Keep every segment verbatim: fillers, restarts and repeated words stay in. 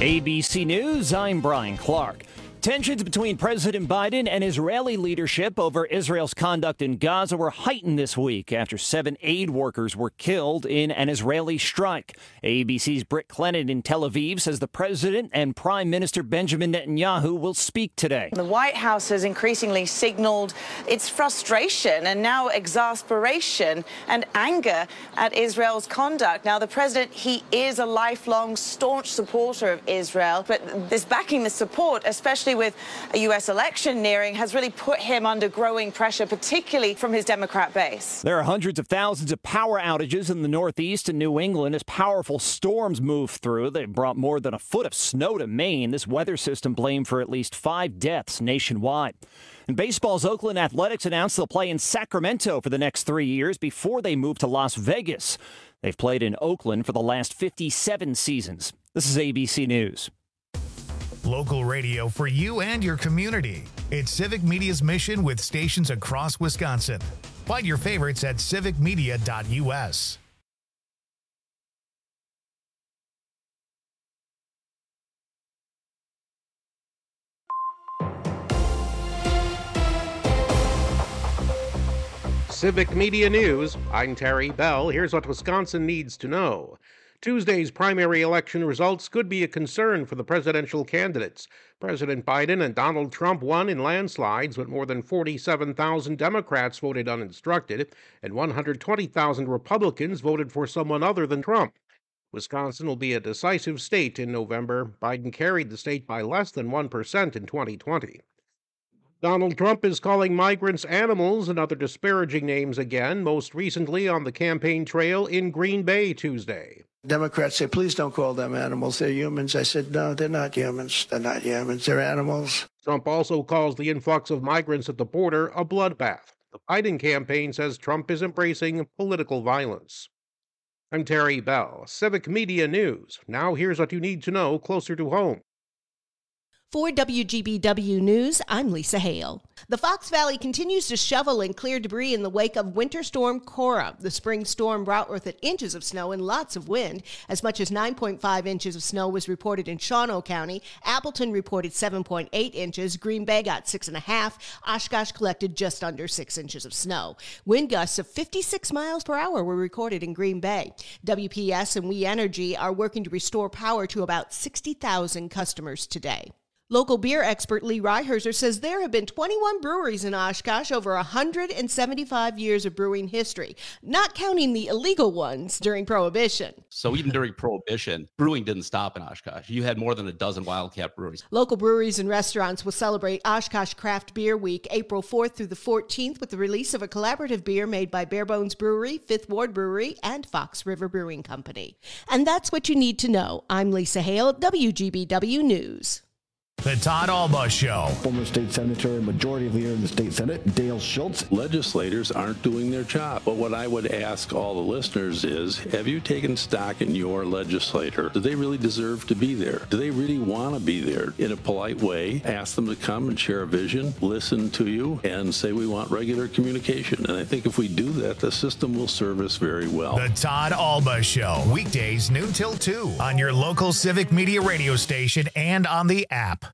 A B C News, I'm Brian Clark. Tensions between President Biden and Israeli leadership over Israel's conduct in Gaza were heightened this week after seven aid workers were killed in an Israeli strike. A B C's Britt Clennon in Tel Aviv says the president and Prime Minister Benjamin Netanyahu will speak today. The White House has increasingly signaled its frustration and now exasperation and anger at Israel's conduct. Now, the president, he is a lifelong staunch supporter of Israel, but this backing the support, especially with a U S election nearing, has really put him under growing pressure, particularly from his Democrat base. There are hundreds of thousands of power outages in the Northeast and New England as powerful storms move through. They've brought more than a foot of snow to Maine. This weather system blamed for at least five deaths nationwide. In baseball's Oakland Athletics announced they'll play in Sacramento for the next three years before they move to Las Vegas. They've played in Oakland for the last fifty-seven seasons. This is A B C News. Local radio for you and your community. It's Civic Media's mission with stations across Wisconsin. Find your favorites at civic media dot u s. Civic Media News, I'm Terry Bell. Here's what Wisconsin needs to know. Tuesday's primary election results could be a concern for the presidential candidates. President Biden and Donald Trump won in landslides, but more than forty-seven thousand Democrats voted uninstructed, and one hundred twenty thousand Republicans voted for someone other than Trump. Wisconsin will be a decisive state in November. Biden carried the state by less than one percent in twenty twenty. Donald Trump is calling migrants animals and other disparaging names again, most recently on the campaign trail in Green Bay Tuesday. Democrats say, please don't call them animals. They're humans. I said, no, they're not humans. They're not humans. They're animals. Trump also calls the influx of migrants at the border a bloodbath. The Biden campaign says Trump is embracing political violence. I'm Terry Bell, Civic Media News. Now here's what you need to know closer to home. For W G B W News, I'm Lisa Hale. The Fox Valley continues to shovel and clear debris in the wake of Winter Storm Cora. The spring storm brought with it inches of snow and lots of wind. As much as nine point five inches of snow was reported in Shawano County. Appleton reported seven point eight inches. Green Bay got six and a half. Oshkosh collected just under six inches of snow. Wind gusts of fifty-six miles per hour were recorded in Green Bay. W P S and We Energy are working to restore power to about sixty thousand customers today. Local beer expert Lee Reiherzer says there have been twenty-one breweries in Oshkosh over one hundred seventy-five years of brewing history, not counting the illegal ones during Prohibition. So even during Prohibition, brewing didn't stop in Oshkosh. You had more than a dozen Wildcat breweries. Local breweries and restaurants will celebrate Oshkosh Craft Beer Week April fourth through the fourteenth with the release of a collaborative beer made by Barebones Brewery, Fifth Ward Brewery, and Fox River Brewing Company. And that's what you need to know. I'm Lisa Hale, W G B W News. The Todd Alba Show. Former state senator and majority leader in the state senate, Dale Schultz. Legislators aren't doing their job. But what I would ask all the listeners is, have you taken stock in your legislator? Do they really deserve to be there? Do they really want to be there? In a polite way, ask them to come and share a vision, listen to you, and say we want regular communication. And I think if we do that, the system will serve us very well. The Todd Alba Show. Weekdays noon till two on your local Civic Media radio station and on the app.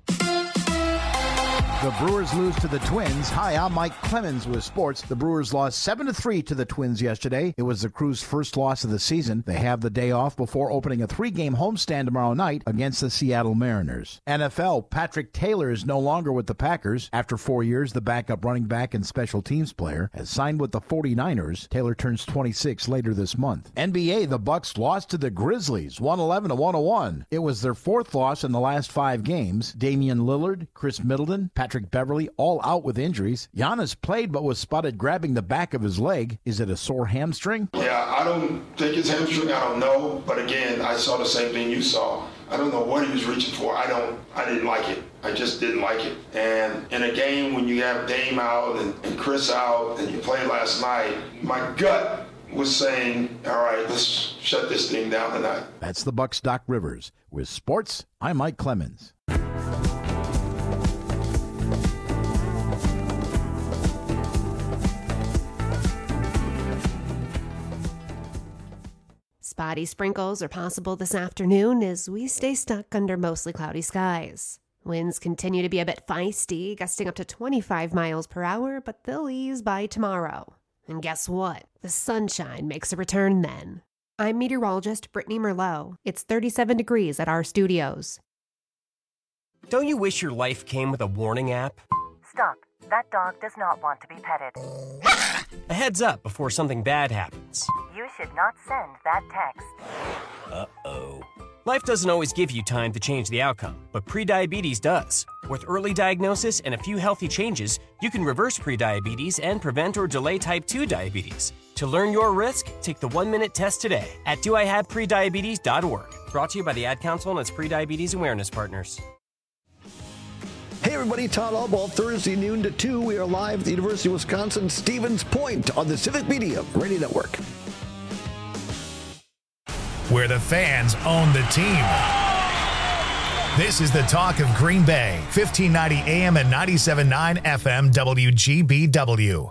The Brewers lose to the Twins. Hi, I'm Mike Clemens with sports. The Brewers lost seven to three to the Twins yesterday. It was the Crew's first loss of the season. They have the day off before opening a three-game homestand tomorrow night against the Seattle Mariners. N F L, Patrick Taylor is no longer with the Packers. After four years, the backup running back and special teams player has signed with the forty-niners. Taylor turns twenty-six later this month. N B A, the Bucks lost to the Grizzlies, one eleven to one oh one. It was their fourth loss in the last five games. Damian Lillard, Chris Middleton, Patrick Patrick Beverly, all out with injuries. Giannis played but was spotted grabbing the back of his leg. Is it a sore hamstring? Yeah, I don't think it's hamstring. I don't know. But again, I saw the same thing you saw. I don't know what he was reaching for. I don't. I didn't like it. I just didn't like it. And in a game when you have Dame out and, and Chris out and you played last night, my gut was saying, all right, let's shut this thing down tonight. That's the Bucks' Doc Rivers. With sports, I'm Mike Clemens. Spotty sprinkles are possible this afternoon as we stay stuck under mostly cloudy skies. Winds continue to be a bit feisty, gusting up to twenty-five miles per hour, but they'll ease by tomorrow. And guess what? The sunshine makes a return then. I'm meteorologist Brittany Merlot. It's thirty-seven degrees at our studios. Don't you wish your life came with a warning app? Stop. That dog does not want to be petted. A heads up before something bad happens. You should not send that text. Uh-oh. Life doesn't always give you time to change the outcome, but prediabetes does. With early diagnosis and a few healthy changes, you can reverse prediabetes and prevent or delay type two diabetes. To learn your risk, take the one-minute test today at do I have prediabetes dot org. Brought to you by the Ad Council and its prediabetes awareness partners. Hey everybody, Todd Albaugh, Thursday noon to two. We are live at the University of Wisconsin Stevens Point on the Civic Media Radio Network. Where the fans own the team. This is the talk of Green Bay, fifteen ninety A M and ninety-seven point nine F M W G B W.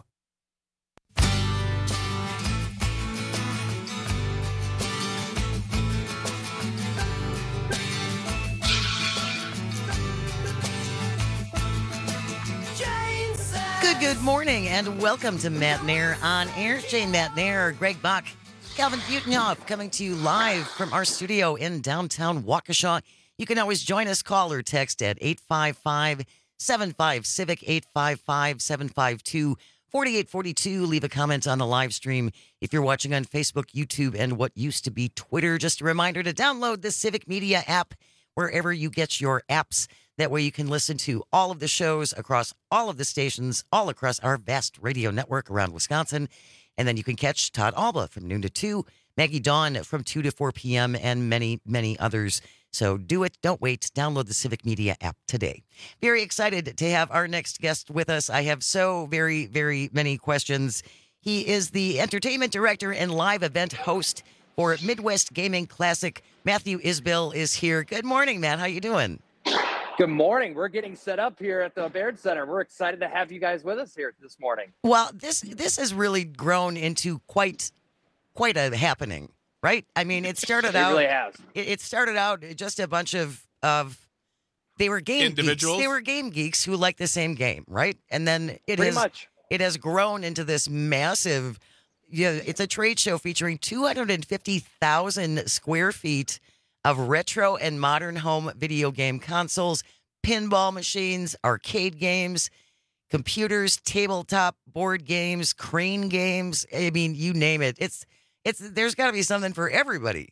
Good, good morning, and welcome to Matt Nair on Air. Shane Matt Nair, Greg Bach, Calvin Butenhoff, coming to you live from our studio in downtown Waukesha. You can always join us, call or text at eight five five, seven five, CIVIC, eight five five, seven five two, four eight four two. Leave a comment on the live stream if you're watching on Facebook, YouTube, and what used to be Twitter. Just a reminder to download the Civic Media app wherever you get your apps. That way you can listen to all of the shows across all of the stations, all across our vast radio network around Wisconsin. And then you can catch Todd Albaugh from noon to two, Maggie Dawn from two to four p.m., and many, many others. So do it. Don't wait. Download the Civic Media app today. Very excited to have our next guest with us. I have so very, very many questions. He is the entertainment director and live event host for Midwest Gaming Classic. Matthew Isbell is here. Good morning, Matt. How you doing? Good morning. We're getting set up here at the Baird Center. We're excited to have you guys with us here this morning. Well, this this has really grown into quite quite a happening, right? I mean, it started it out. Really has. It, it started out just a bunch of of they were game individuals. Geeks. They were game geeks who liked the same game, right? And then it Pretty has much. it has grown into this massive. Yeah, it's a trade show featuring two hundred fifty thousand square feet of retro and modern home video game consoles, pinball machines, arcade games, computers, tabletop board games, crane games. I mean, you name it. It's it's there's got to be something for everybody.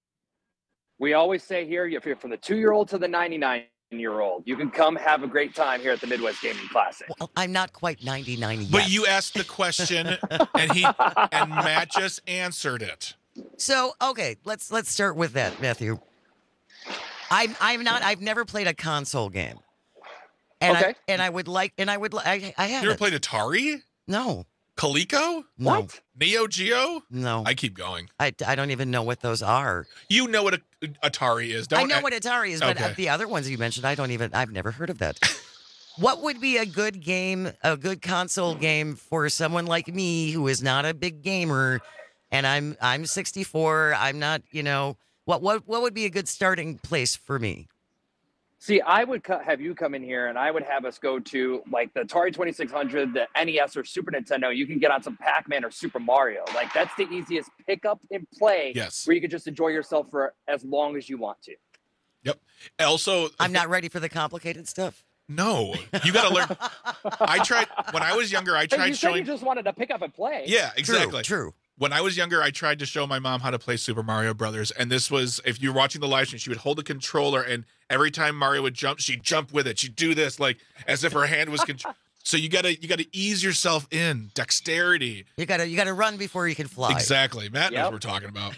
We always say here, if you're from the two-year-old to the ninety-nine-year-old, you can come have a great time here at the Midwest Gaming Classic. Well, I'm not quite ninety-nine yet. But you asked the question, and he and Matt just answered it. So, okay, let's let's start with that, Matthew. I'm I'm not I've never played a console game. And okay. I and I would like and I would like I, I have You ever played Atari? No. Coleco? No. What? Neo Geo? No. I keep going. I, I don't even know what those are. You know what a, Atari is, don't I know I, what Atari is, but okay. the other ones you mentioned, I don't even I've never heard of that. What would be a good game, a good console game for someone like me who is not a big gamer? And I'm I'm sixty-four. I'm not, you know, what what what would be a good starting place for me? See, I would co- have you come in here, and I would have us go to like the Atari twenty-six hundred, the N E S or Super Nintendo. You can get on some Pac-Man or Super Mario. Like that's the easiest pick up and play. Yes. Where you can just enjoy yourself for as long as you want to. Yep. Also, I'm not ready for the complicated stuff. No, you got to learn. I tried when I was younger. I But tried you said showing. you just wanted to pick up and play. Yeah, exactly. True. true. When I was younger, I tried to show my mom how to play Super Mario Brothers, and this was if you're watching the live stream, she would hold a controller, and every time Mario would jump, she'd jump with it. She'd do this like as if her hand was. Con- so you gotta you gotta ease yourself in dexterity. You gotta you gotta run before you can fly. Exactly. Matt knows Yep. what we're talking about.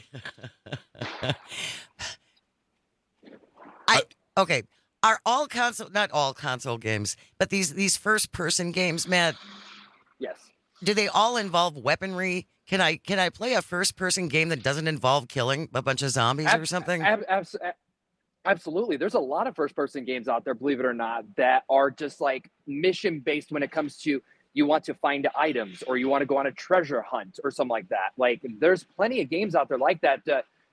I okay. Are all console not all console games, but these these first person games, Matt? Yes. Do they all involve weaponry? Can I can I play a first person game that doesn't involve killing a bunch of zombies Ab- or something? ab- abs- a- absolutely. There's a lot of first person games out there, believe it or not, that are just like mission based when it comes to you want to find items or you want to go on a treasure hunt or something like that. Like there's plenty of games out there like that. Uh,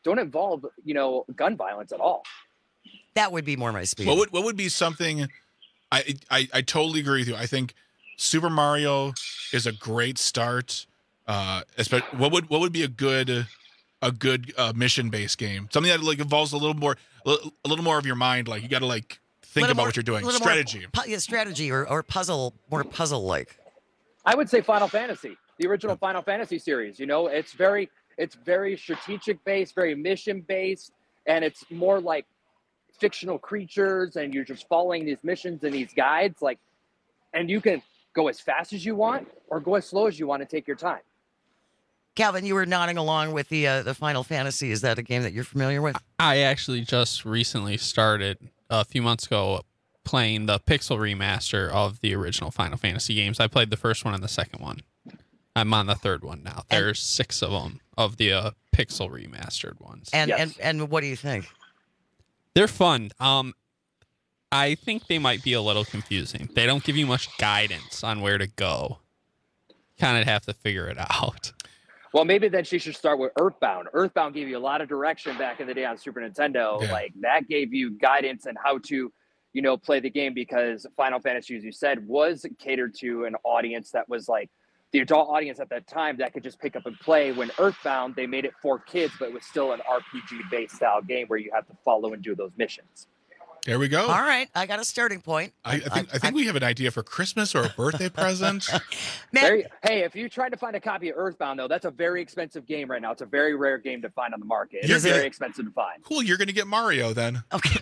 don't involve, you know, gun violence at all. That would be more my speed. What would what would be something? I I, I totally agree with you. I think Super Mario is a great start. Uh, especially, what would what would be a good a good uh, mission based game? Something that like involves a little more a little more of your mind. Like you got to like think about more, what you're doing. little Strategy, more, pu- yeah, strategy, or or puzzle, more puzzle like. I would say Final Fantasy, the original Final Fantasy series. You know, it's very it's very strategic based, very mission based, and it's more like fictional creatures, and you're just following these missions and these guides, like, and you can go as fast as you want or go as slow as you want to take your time. Calvin, you were nodding along with the uh, the Final Fantasy. Is that a game that you're familiar with? I actually just recently started a few months ago playing the Pixel remaster of the original Final Fantasy games. I played the first one and the second one. I'm on the third one now. There's and, six of them of the uh, Pixel remastered ones. And, yes. and and what do you think? They're fun. Um, I think they might be a little confusing. They don't give you much guidance on where to go. Kind of have to figure it out. Well, maybe then she should start with Earthbound. Earthbound gave you a lot of direction back in the day on Super Nintendo. Yeah. Like that gave you guidance and how to, you know, play the game, because Final Fantasy, as you said, was catered to an audience that was like the adult audience at that time that could just pick up and play. When Earthbound, they made it for kids, but it was still an R P G-based style game where you have to follow and do those missions. There we go. All right, I got a starting point. I, I think I, I think I, we have an idea for Christmas or a birthday present. Very, hey, if you tried to find a copy of Earthbound, though, that's a very expensive game right now. It's a very rare game to find on the market. It's very gonna, expensive to find. Cool, you're going to get Mario then. Okay.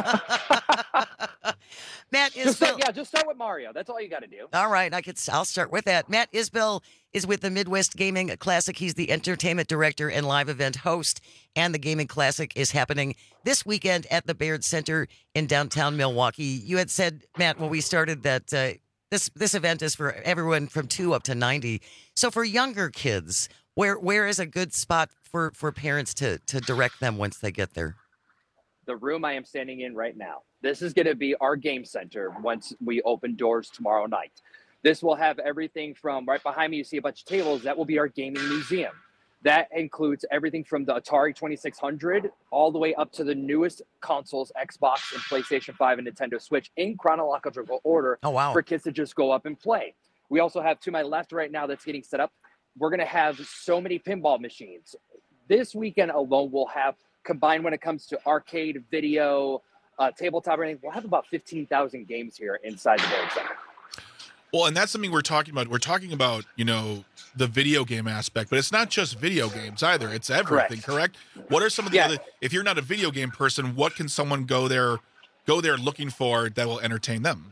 Matt Isbell. Just start, yeah, just start with Mario. That's all you got to do. All right, I could. I'll start with that. Matt Isbell is with the Midwest Gaming Classic. He's the entertainment director and live event host. And the Gaming Classic is happening this weekend at the Baird Center in downtown Milwaukee. You had said, Matt, when we started that uh, this this event is for everyone from two up to ninety. So for younger kids, where where is a good spot for, for parents to to direct them once they get there? The room I am standing in right now. This is going to be our game center once we open doors tomorrow night. This will have everything from right behind me. You see a bunch of tables. That will be our gaming museum. That includes everything from the Atari twenty-six hundred all the way up to the newest consoles, Xbox and PlayStation five and Nintendo Switch, in chronological order. Oh, wow. For kids to just go up and play. We also have to my left right now that's getting set up. We're going to have so many pinball machines. This weekend alone, we'll have combined when it comes to arcade, video, uh, tabletop, everything. We'll have about fifteen thousand games here inside the Baird Center. Well, and that's something we're talking about. We're talking about, you know, the video game aspect, but it's not just video games either. It's everything, correct? correct? What are some of the yeah. other, if you're not a video game person, what can someone go there, go there looking for that will entertain them?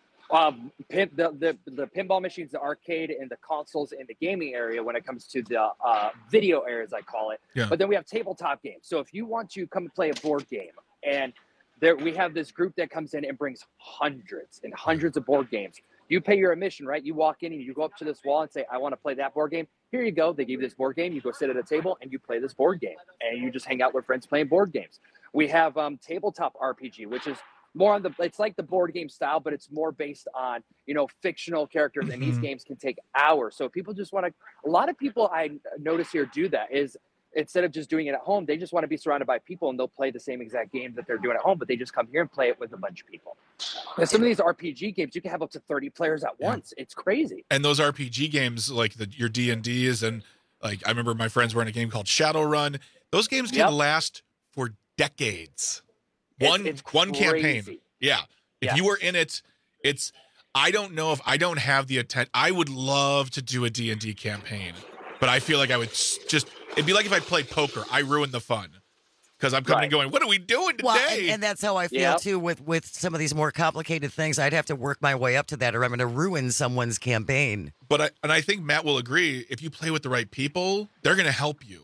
Um, pin, the, the, the pinball machines, the arcade, and the consoles in the gaming area when it comes to the uh, video areas, I call it. Yeah. But then we have tabletop games. So if you want to come and play a board game, and there we have this group that comes in and brings hundreds and hundreds of board games. You pay your admission, right? You walk in and you go up to this wall and say, I want to play that board game. Here you go. They give you this board game. You go sit at a table and you play this board game. And you just hang out with friends playing board games. We have um, tabletop R P G, which is more on the, it's like the board game style, but it's more based on, you know, fictional characters. And these games can take hours. So people just want to, a lot of people I notice here do that is, instead of just doing it at home, they just want to be surrounded by people and they'll play the same exact game that they're doing at home, but they just come here and play it with a bunch of people. And some of these R P G games, you can have up to thirty players at once. Yeah. It's crazy. And those R P G games, like the, your D and Ds, and like I remember my friends were in a game called Shadowrun. Those games can yep. last for decades. One it's, it's one crazy. campaign. Yeah. If yeah. you were in it, it's I don't know if I don't have the intent. I would love to do a D and D campaign, but I feel like I would just it'd be like if I played poker. I ruined the fun. Because I'm coming right. and going, what are we doing today? Well, and, and that's how I feel, yep. too, with, with some of these more complicated things. I'd have to work my way up to that, or I'm going to ruin someone's campaign. But I, and I think Matt will agree, if you play with the right people, they're going to help you.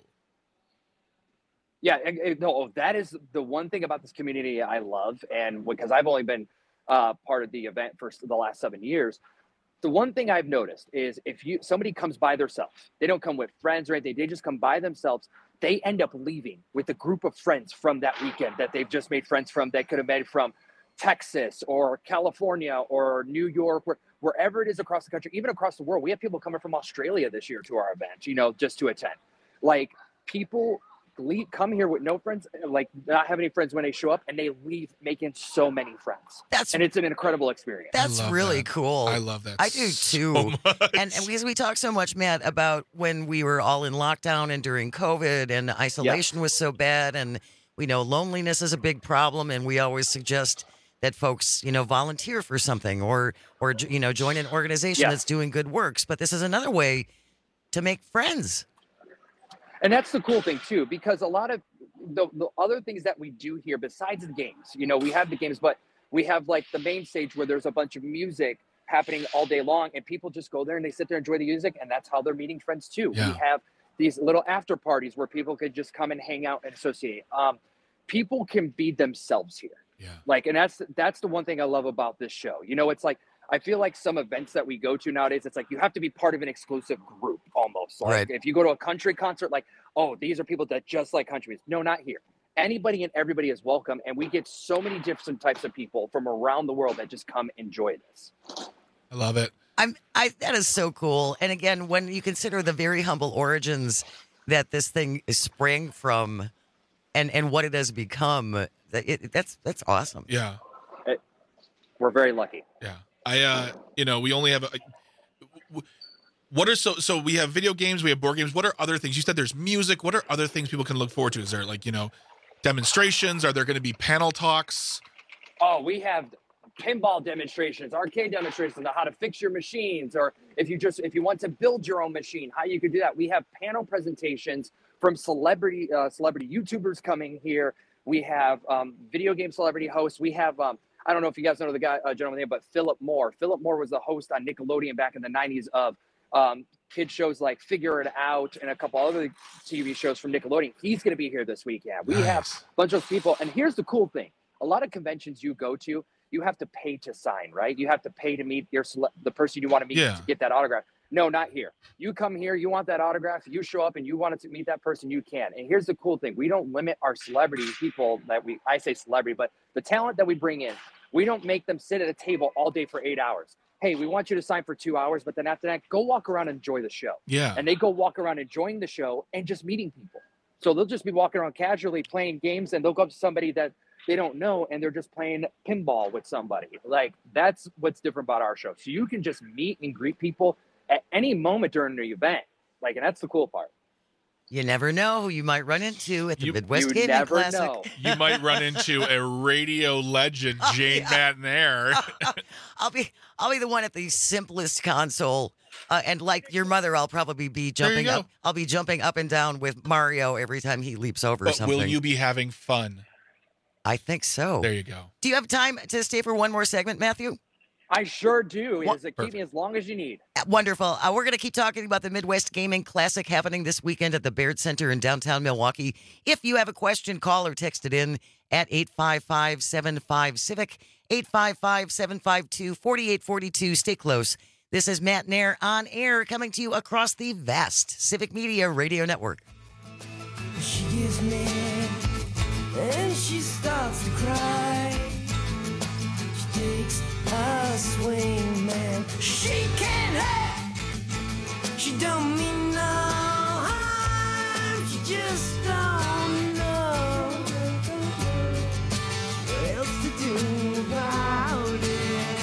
Yeah, no, that is the one thing about this community I love. And because I've only been uh, part of the event for the last seven years, the one thing I've noticed is if you somebody comes by themselves, they don't come with friends or anything, they just come by themselves, they end up leaving with a group of friends from that weekend that they've just made friends from, that could have made from Texas or California or New York, where, wherever it is across the country, even across the world. We have people coming from Australia this year to our event, you know, just to attend. Like, people leave, come here with no friends, like not have any friends when they show up, and they leave making so many friends. That's and it's an incredible experience. That's really that. cool. I love that. I do so too. much. And, and because we talk so much, Matt, about when we were all in lockdown and during COVID and isolation Yeah. was so bad, and we know loneliness is a big problem, and we always suggest that folks, you know, volunteer for something or or you know, join an organization Yeah. that's doing good works. But this is another way to make friends. And that's the cool thing too, because a lot of the, the other things that we do here besides the games, you know, we have the games, but we have like the main stage where there's a bunch of music happening all day long, and people just go there and they sit there and enjoy the music, and that's how they're meeting friends too. Yeah. We have these little after parties where people could just come and hang out and associate. Um, people can be themselves here. Yeah. Like, and that's that's the one thing I love about this show. You know, it's like I feel like some events that we go to nowadays, it's like you have to be part of an exclusive group almost. Like Right. if you go to a country concert, like, oh, these are people that just like country music. No, not here. Anybody and everybody is welcome, and we get so many different types of people from around the world that just come enjoy this. I love it. I'm I that is so cool. And again, when you consider the very humble origins that this thing is sprang from and and what it has become, that it, that's that's awesome. Yeah. It, we're very lucky. Yeah. I, uh, you know, we only have a, what are so, so we have video games, we have board games. What are other things? You said there's music. What are other things people can look forward to? Is there like, you know, demonstrations? Are there going to be panel talks? Oh, we have pinball demonstrations, arcade demonstrations on how to fix your machines, or if you just if you want to build your own machine, how you could do that. We have panel presentations from celebrity uh, celebrity YouTubers coming here. We have um, video game celebrity hosts. We have um, I don't know if you guys know the guy uh, gentleman name, but Philip Moore. Philip Moore was the host on Nickelodeon back in the nineties of um, kid shows like Figure It Out and a couple other T V shows from Nickelodeon. He's going to be here this weekend. We Nice. have a bunch of people, and here's the cool thing: a lot of conventions you go to, you have to pay to sign, right? You have to pay to meet your cele- the person you want to meet Yeah. to get that autograph. No, not here. You come here, you want that autograph, you show up and you wanted to meet that person, you can. And here's the cool thing: we don't limit our celebrity people that we I say celebrity, but the talent that we bring in. We don't make them sit at a table all day for eight hours. Hey, we want you to sign for two hours, but then after that, go walk around and enjoy the show. Yeah. And they go walk around enjoying the show and just meeting people. So they'll just be walking around casually playing games, and they'll go up to somebody that they don't know, and they're just playing pinball with somebody. Like, that's what's different about our show. So you can just meet and greet people at any moment during the event. Like, and that's the cool part. You never know who you might run into at the You- Midwest you Gaming never Classic. know. You might run into a radio legend, Jane McNair. I'll be I'll be the one at the simplest console, uh, and like your mother, I'll probably be There you jumping go. up. I'll be jumping up and down with Mario every time he leaps over But something. will you be having fun? I think so. There you go. Do you have time to stay for one more segment, Matthew? I sure do. What- Is it keep me as long as you need. Uh, Wonderful. Uh, we're going to keep talking about the Midwest Gaming Classic happening this weekend at the Baird Center in downtown Milwaukee. If you have a question, call or text it in at eight five five, seven five, Civic, eight five five, seven five two, four eight four two. Stay close. This is Matt Nair on air, coming to you across the vast Civic Media Radio Network. She gives me and she starts to cry. She takes a swing, man. She can't help. She don't mean no harm. She just don't know what else to do about it.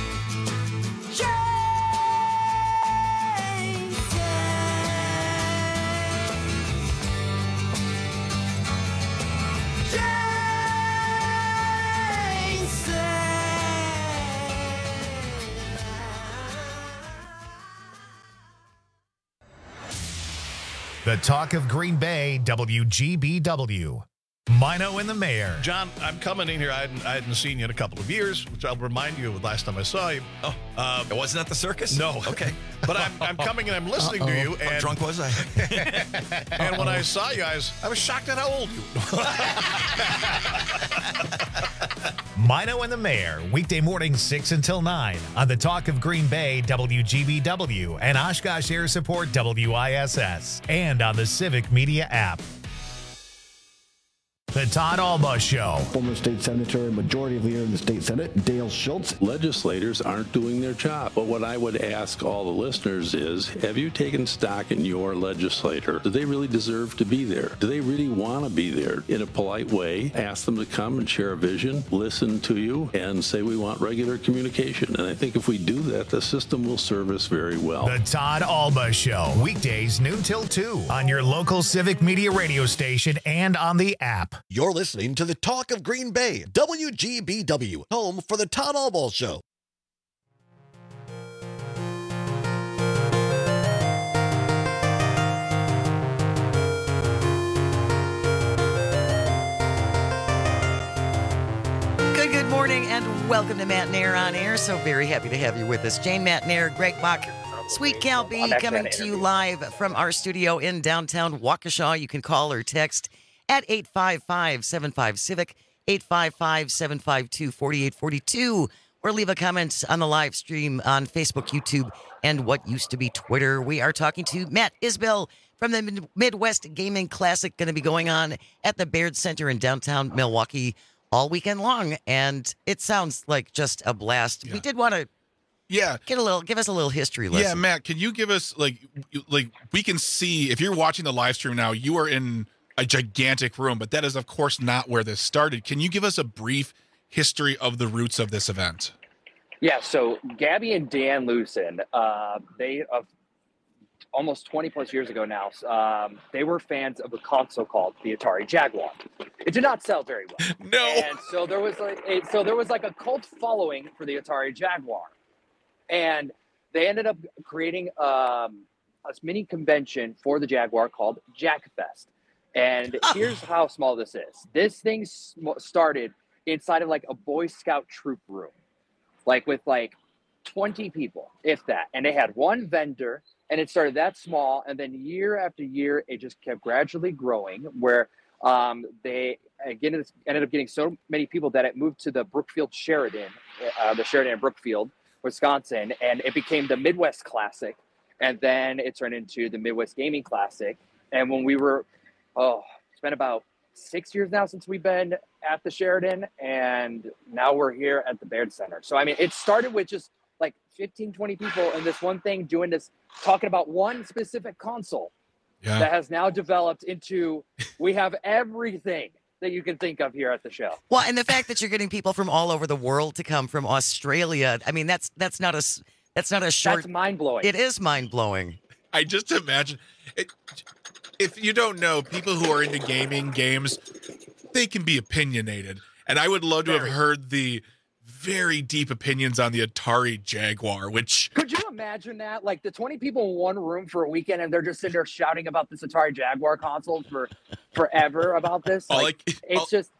The talk of Green Bay, W G B W. Mino and the Mayor. John, I'm coming in here. I hadn't, I hadn't seen you in a couple of years, which I'll remind you of the last time I saw you. Oh, uh, it wasn't at the circus? No. Okay. But I'm, I'm coming and I'm listening Uh-oh. to you. How And, drunk was I? and when I saw you, I was, I was shocked at how old you were. Mino and the Mayor, weekday mornings six until nine on the talk of Green Bay, W G B W, and Oshkosh Air Support, W I S S, and on the Civic Media app. The The Todd Alba Show. Former state senator and majority leader in the state Senate, Dale Schultz. Legislators aren't doing their job. But what I would ask all the listeners is, have you taken stock in your legislator? Do they really deserve to be there? Do they really want to be there? In a polite way, ask them to come and share a vision, listen to you, and say we want regular communication. And I think if we do that, the system will serve us very well. The Todd Alba Show, weekdays noon till two on your local Civic Media radio station and on the app. You're listening to the Talk of Green Bay, W G B W, home for the Todd Alba Show. Good, good morning, and welcome to Matt Nair on Air. So very happy to have you with us. Jane Matt Nair, Greg Bach, Sweet Cal B, coming to you live from our studio in downtown Waukesha. You can call or text at eight five five, seven five, CIVIC, eight five five, seven five two, four eight four two, or leave a comment on the live stream on Facebook, YouTube, and what used to be Twitter. We are talking to Matt Isbell from the Midwest Gaming Classic, going to be going on at the Baird Center in downtown Milwaukee all weekend long, and it sounds like just a blast. Yeah. We did want to Yeah. Get a little give us a little history lesson. Yeah, Matt, can you give us like like we can see if you're watching the live stream now, you are in a gigantic room, but that is of course not where this started. Can you give us a brief history of the roots of this event? Yeah, so Gabby and Dan Lucen, uh, they uh, almost twenty plus years ago now, um, they were fans of a console called the Atari Jaguar. It did not sell very well. No. And so there was like a, so there was like a cult following for the Atari Jaguar. And they ended up creating um, a mini convention for the Jaguar called Jackfest. And here's how small this is. This thing sm- started inside of like a Boy Scout troop room, like with like twenty people, if that. And they had one vendor, and it started that small. And then year after year, it just kept gradually growing, where um, they again ended up getting so many people that it moved to the Brookfield Sheridan, uh, the Sheridan in Brookfield, Wisconsin, and it became the Midwest Classic, and then it turned into the Midwest Gaming Classic. And when we were, oh, it's been about six years now since we've been at the Sheridan, and now we're here at the Baird Center. So, I mean, it started with just like fifteen, twenty people in this one thing doing this, talking about one specific console yeah. that has now developed into, we have everything that you can think of here at the show. Well, and the fact that you're getting people from all over the world to come from Australia, I mean, that's that's not a that's not a short. That's mind blowing. It is mind blowing. I just imagine it, if you don't know, people who are into gaming games, they can be opinionated, and I would love to very. have heard the very deep opinions on the Atari Jaguar. Which could you imagine that? Like the twenty people in one room for a weekend, and they're just sitting there shouting about this Atari Jaguar console for forever about this. Like, like it's I'll, just,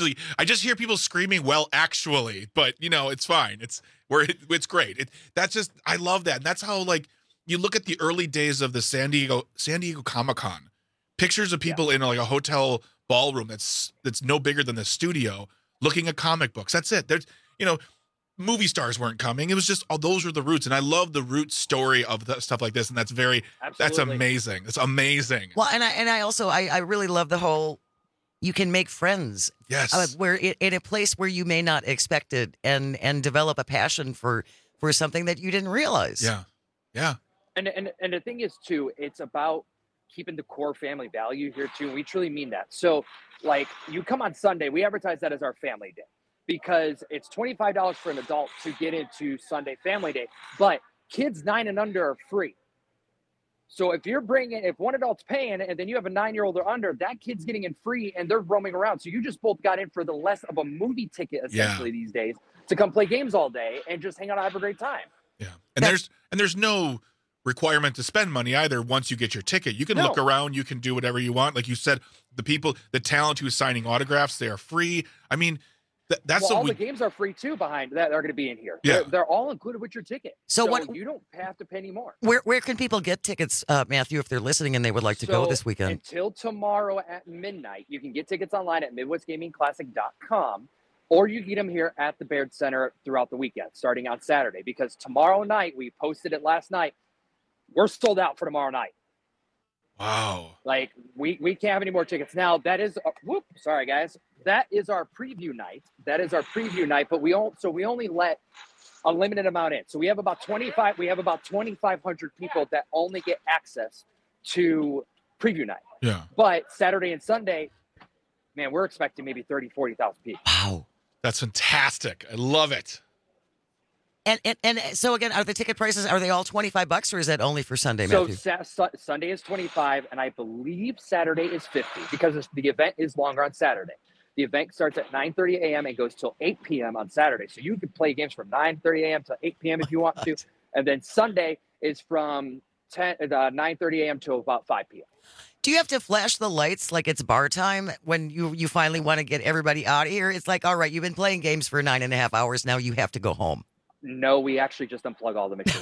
I just hear people screaming, "Well, actually," but you know, it's fine. It's where it, it's great. It, that's just, I love that. And that's how, like, you look at the early days of the San Diego San Diego Comic-Con, pictures of people yeah. in like a hotel ballroom that's that's no bigger than the studio, looking at comic books. That's it. There's, you know, movie stars weren't coming. It was just, oh, those were the roots. And I love the root story of the stuff like this. And that's very, Absolutely. that's amazing. It's amazing. Well, and I, and I also, I, I really love the whole, you can make friends. Yes. Uh, where it, in a place where you may not expect it, and, and develop a passion for, for something that you didn't realize. Yeah. Yeah. And, and, and the thing is too, it's about keeping the core family value here too. And we truly mean that. So like you come on Sunday, we advertise that as our family day, because it's twenty-five dollars for an adult to get into Sunday Family Day, but kids nine and under are free. So if you're bringing, if one adult's paying and then you have a nine-year-old or under, that kid's getting in free and they're roaming around. So you just both got in for the less of a movie ticket essentially yeah. these days to come play games all day and just hang out and have a great time. Yeah, and That's, there's and there's no requirement to spend money either. Once you get your ticket, you can no. look around, you can do whatever you want. Like you said, the people, the talent who's signing autographs, they are free. I mean. Th- that's well, all we, the games are free too behind that are going to be in here. Yeah. They're, they're all included with your ticket. So, so what? You don't have to pay any more. Where where can people get tickets, uh, Matthew, if they're listening and they would like to so go this weekend? Until tomorrow at midnight, you can get tickets online at midwest gaming classic dot com, or you can get them here at the Baird Center throughout the weekend, starting on Saturday. Because tomorrow night, we posted it last night, we're sold out for tomorrow night. Wow. Like we we can't have any more tickets now. That is uh, whoop. Sorry guys. That is our preview night. That is our preview night. But we all so we only let a limited amount in. So we have about twenty-five. We have about twenty-five hundred people that only get access to preview night. Yeah. But Saturday and Sunday, man, we're expecting maybe thirty, forty thousand people. Wow. That's fantastic. I love it. And, and and so again, are the ticket prices, are they all twenty-five bucks or is that only for Sunday, So Matthew? sa- su- Sunday is twenty-five, and I believe Saturday is fifty because it's- the event is longer on Saturday. The event starts at nine thirty a.m. and goes till eight p.m. on Saturday. So you can play games from nine thirty a.m. to eight p.m. if you want to. And then Sunday is from ten, uh, nine thirty a.m. to about five p.m. Do you have to flash the lights like it's bar time when you, you finally want to get everybody out of here? It's like, all right, you've been playing games for nine and a half hours. Now you have to go home. No, we actually just unplug all the machines.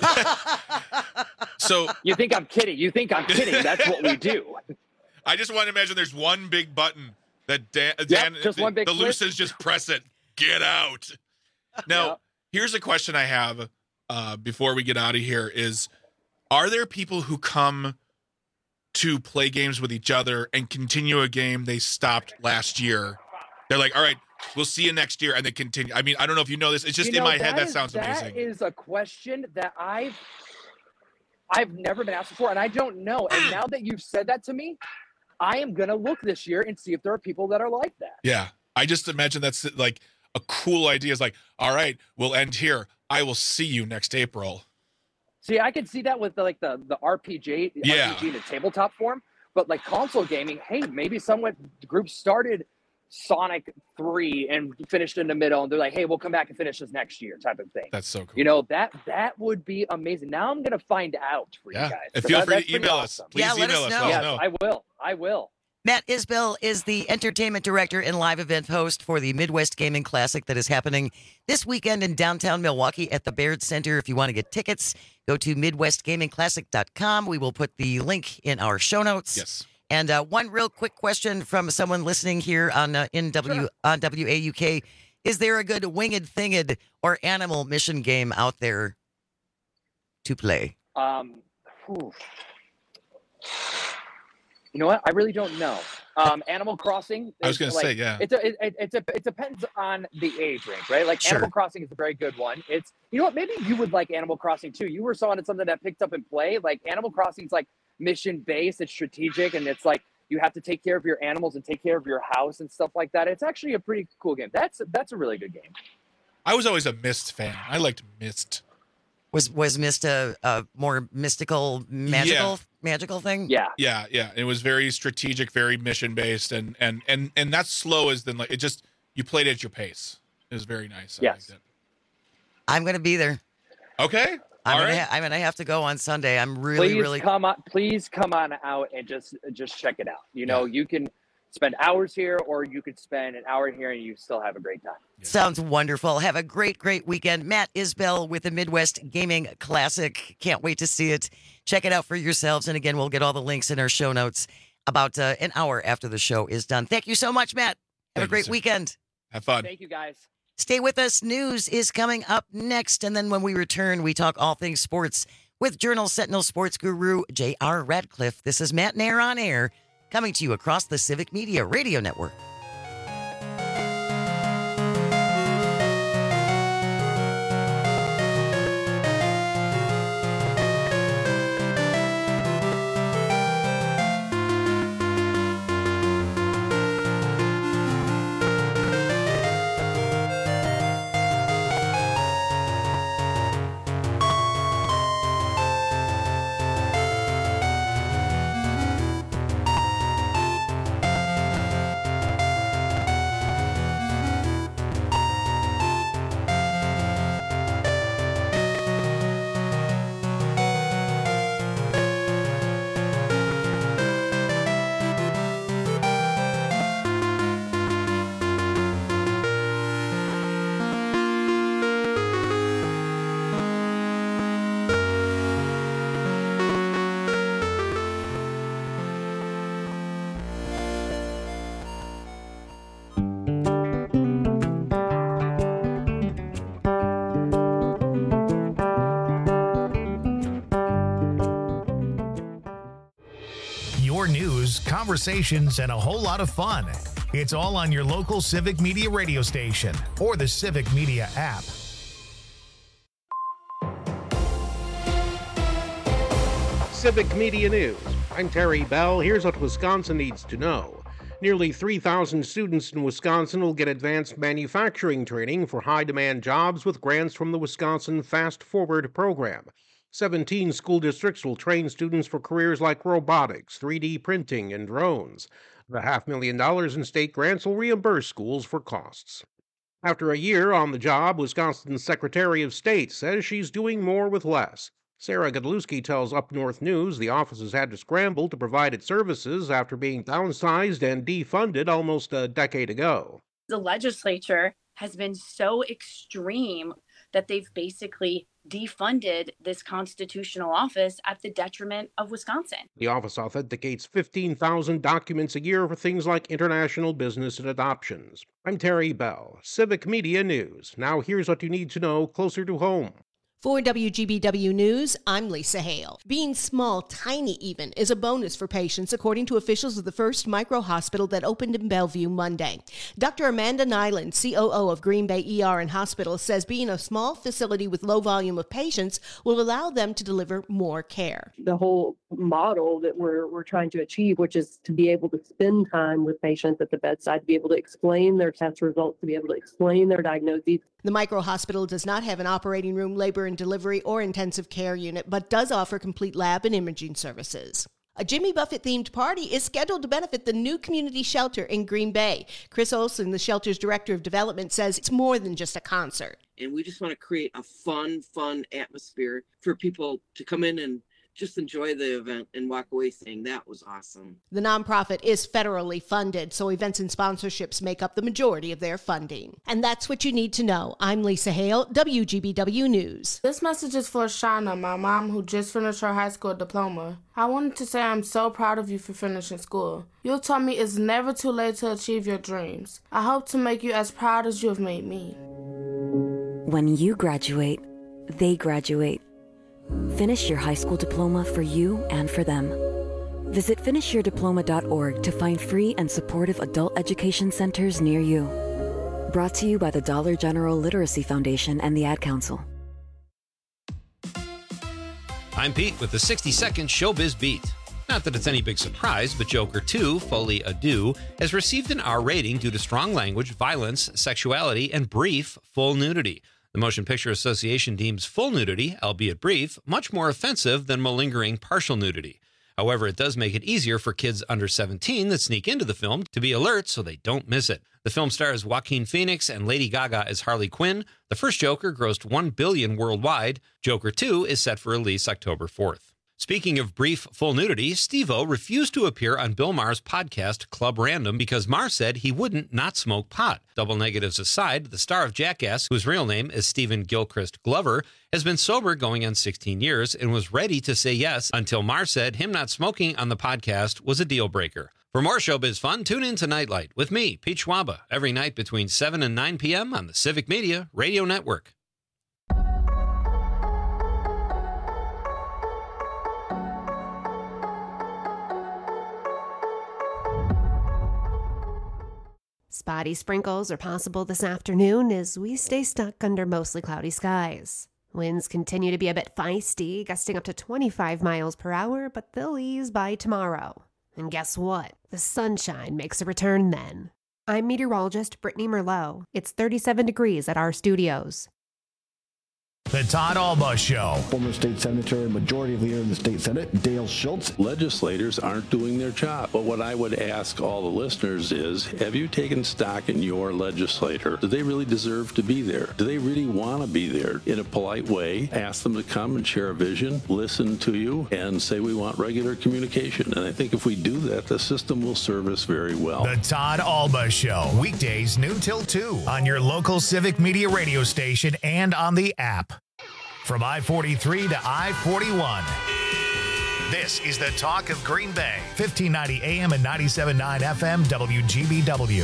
So you think I'm kidding? You think I'm kidding? That's what we do. I just want to imagine there's one big button that Dan, Yep, Dan just the, one big the flip. Luces just press it. Get out. Now, Yep. here's a question I have uh, before we get out of here is, are there people who come to play games with each other and continue a game they stopped last year? They're like, all right, we'll see you next year, and they continue. I mean, I don't know if you know this. It's just You in know, my head. That is- sounds amazing. That is a question that I've I've never been asked before, and I don't know. And now that you've said that to me, I am gonna look this year and see if there are people that are like that. Yeah. I just imagine that's like a cool idea. Is like, all right, we'll end here. I will see you next April. See, I could see that with the, like the the R P G, Yeah. R P G in a tabletop form, but like console gaming, hey, maybe someone group started Sonic three and finished in the middle, and they're like, hey, we'll come back and finish this next year, type of thing. That's so cool. You know, that that would be amazing. Now I'm gonna find out for Yeah. you guys. And So feel that- free that's to pretty email us. awesome. Please Yeah, let email us us. know. Let us Yes, know. I will. I will. Matt Isbell is the entertainment director and live event host for the Midwest Gaming Classic that is happening this weekend in downtown Milwaukee at the Baird Center. If you want to get tickets, go to midwest gaming classic dot com. We will put the link in our show notes. Yes. And uh, one real quick question from someone listening here on uh, in W on W A U K: is there a good winged thinged or animal mission game out there to play? Um, whew. You know what? I really don't know. Um, Animal Crossing. I was is gonna like- say, yeah. It's a, it, it, it's a, it depends on the age range, right? Like Sure. Animal Crossing is a very good one. It's you know what? Maybe you would like Animal Crossing too. You were someone something that picked up and play. Like Animal Crossing is like mission based. It's strategic, and it's like you have to take care of your animals and take care of your house and stuff like that. It's actually a pretty cool game. That's that's a really good game. I was always a Myst fan. I liked Myst. Was was Myst a, a more mystical, magical, Yeah. magical thing? Yeah. Yeah, yeah. It was very strategic, very mission based, and and and and that's slow as then like it just you played at your pace. It was very nice. I Yes. liked I'm going to be there. it. Okay. I'm All gonna, right. ha- I'm gonna have to go on Sunday. I'm really, please really. come on. Please come on out and just just check it out. You know, you can spend hours here, or you could spend an hour here, and you still have a great time. Sounds wonderful. Have a great, great weekend. Matt Isbell with the Midwest Gaming Classic. Can't wait to see it. Check it out for yourselves. And again, we'll get all the links in our show notes about uh, an hour after the show is done. Thank you so much, Matt. Have Thank a you, great sir. weekend. Have fun. Thank you, guys. Stay with us. News is coming up next. And then when we return, we talk all things sports with Journal Sentinel sports guru J R Radcliffe. This is Matt Nair on Air, coming to you across the Civic Media Radio Network. news, conversations, and a whole lot of fun. It's all on your local Civic Media radio station or the Civic Media app. Civic Media News. I'm Terry Bell. Here's what Wisconsin needs to know. Nearly three thousand students in Wisconsin will get advanced manufacturing training for high-demand jobs with grants from the Wisconsin Fast Forward program. seventeen school districts will train students for careers like robotics, three D printing, and drones. The half million dollars in state grants will reimburse schools for costs. After a year on the job, Wisconsin's Secretary of State says she's doing more with less. Sarah Godlewski tells Up North News the office has had to scramble to provide its services after being downsized and defunded almost a decade ago. The legislature has been so extreme that they've basically defunded this constitutional office at the detriment of Wisconsin. The office authenticates fifteen thousand documents a year for things like international business and adoptions. I'm Terry Bell, Civic Media News. Now here's what you need to know closer to home. For W G B W News, I'm Lisa Hale. Being small, tiny even, is a bonus for patients, according to officials of the first micro hospital that opened in Bellevue Monday. Doctor Amanda Nyland, C O O of Green Bay E R and Hospital, says being a small facility with low volume of patients will allow them to deliver more care. The whole model that we're we're trying to achieve, which is to be able to spend time with patients at the bedside, to be able to explain their test results, to be able to explain their diagnoses. The micro hospital does not have an operating room, labor and delivery, or intensive care unit, but does offer complete lab and imaging services. A Jimmy Buffett-themed party is scheduled to benefit the new community shelter in Green Bay. Chris Olson, the shelter's director of development, says it's more than just a concert. And we just want to create a fun, fun atmosphere for people to come in and just enjoy the event and walk away saying that was awesome. The nonprofit is federally funded, so events and sponsorships make up the majority of their funding. And that's what you need to know. I'm Lisa Hale, W G B W News. This message is for Shauna, my mom, who just finished her high school diploma. I wanted to say I'm so proud of you for finishing school. You taught me it's never too late to achieve your dreams. I hope to make you as proud as you have made me. When you graduate, they graduate. Finish your high school diploma for you and for them. Visit finish your diploma dot org to find free and supportive adult education centers near you. Brought to you by the Dollar General Literacy Foundation and the Ad Council. I'm Pete with the sixty second Showbiz Beat. Not that it's any big surprise, but Joker two, Folie à Deux, has received an R rating due to strong language, violence, sexuality, and brief full nudity. The Motion Picture Association deems full nudity, albeit brief, much more offensive than malingering partial nudity. However, it does make it easier for kids under seventeen that sneak into the film to be alert so they don't miss it. The film stars Joaquin Phoenix and Lady Gaga as Harley Quinn. The first Joker grossed one billion dollars worldwide. Joker two is set for release October fourth. Speaking of brief full nudity, Steve-O refused to appear on Bill Maher's podcast Club Random because Maher said he wouldn't not smoke pot. Double negatives aside, the star of Jackass, whose real name is Stephen Gilchrist Glover, has been sober going on sixteen years and was ready to say yes until Maher said him not smoking on the podcast was a deal breaker. For more showbiz fun, tune in to Nightlight with me, Pete Schwaba, every night between seven and nine p.m. on the Civic Media Radio Network. Spotty sprinkles are possible this afternoon as we stay stuck under mostly cloudy skies. Winds continue to be a bit feisty, gusting up to twenty-five miles per hour, but they'll ease by tomorrow. And guess what? The sunshine makes a return then. I'm meteorologist Brittany Merlot. It's thirty-seven degrees at our studios. The Todd Alba Show. Former state senator and majority leader in the state senate, Dale Schultz. Legislators aren't doing their job. But what I would ask all the listeners is, have you taken stock in your legislator? Do they really deserve to be there? Do they really want to be there? In a polite way, ask them to come and share a vision, listen to you, and say we want regular communication. And I think if we do that, the system will serve us very well. The Todd Alba Show. Weekdays noon till two on your local Civic Media radio station and on the app. From I forty-three to I forty-one, this is the talk of Green Bay, fifteen ninety A M and ninety-seven point nine F M W G B W.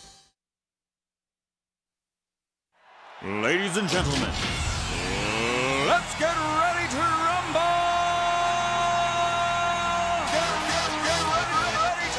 Ladies and gentlemen, let's get ready to rumble! Get, get, get ready, ready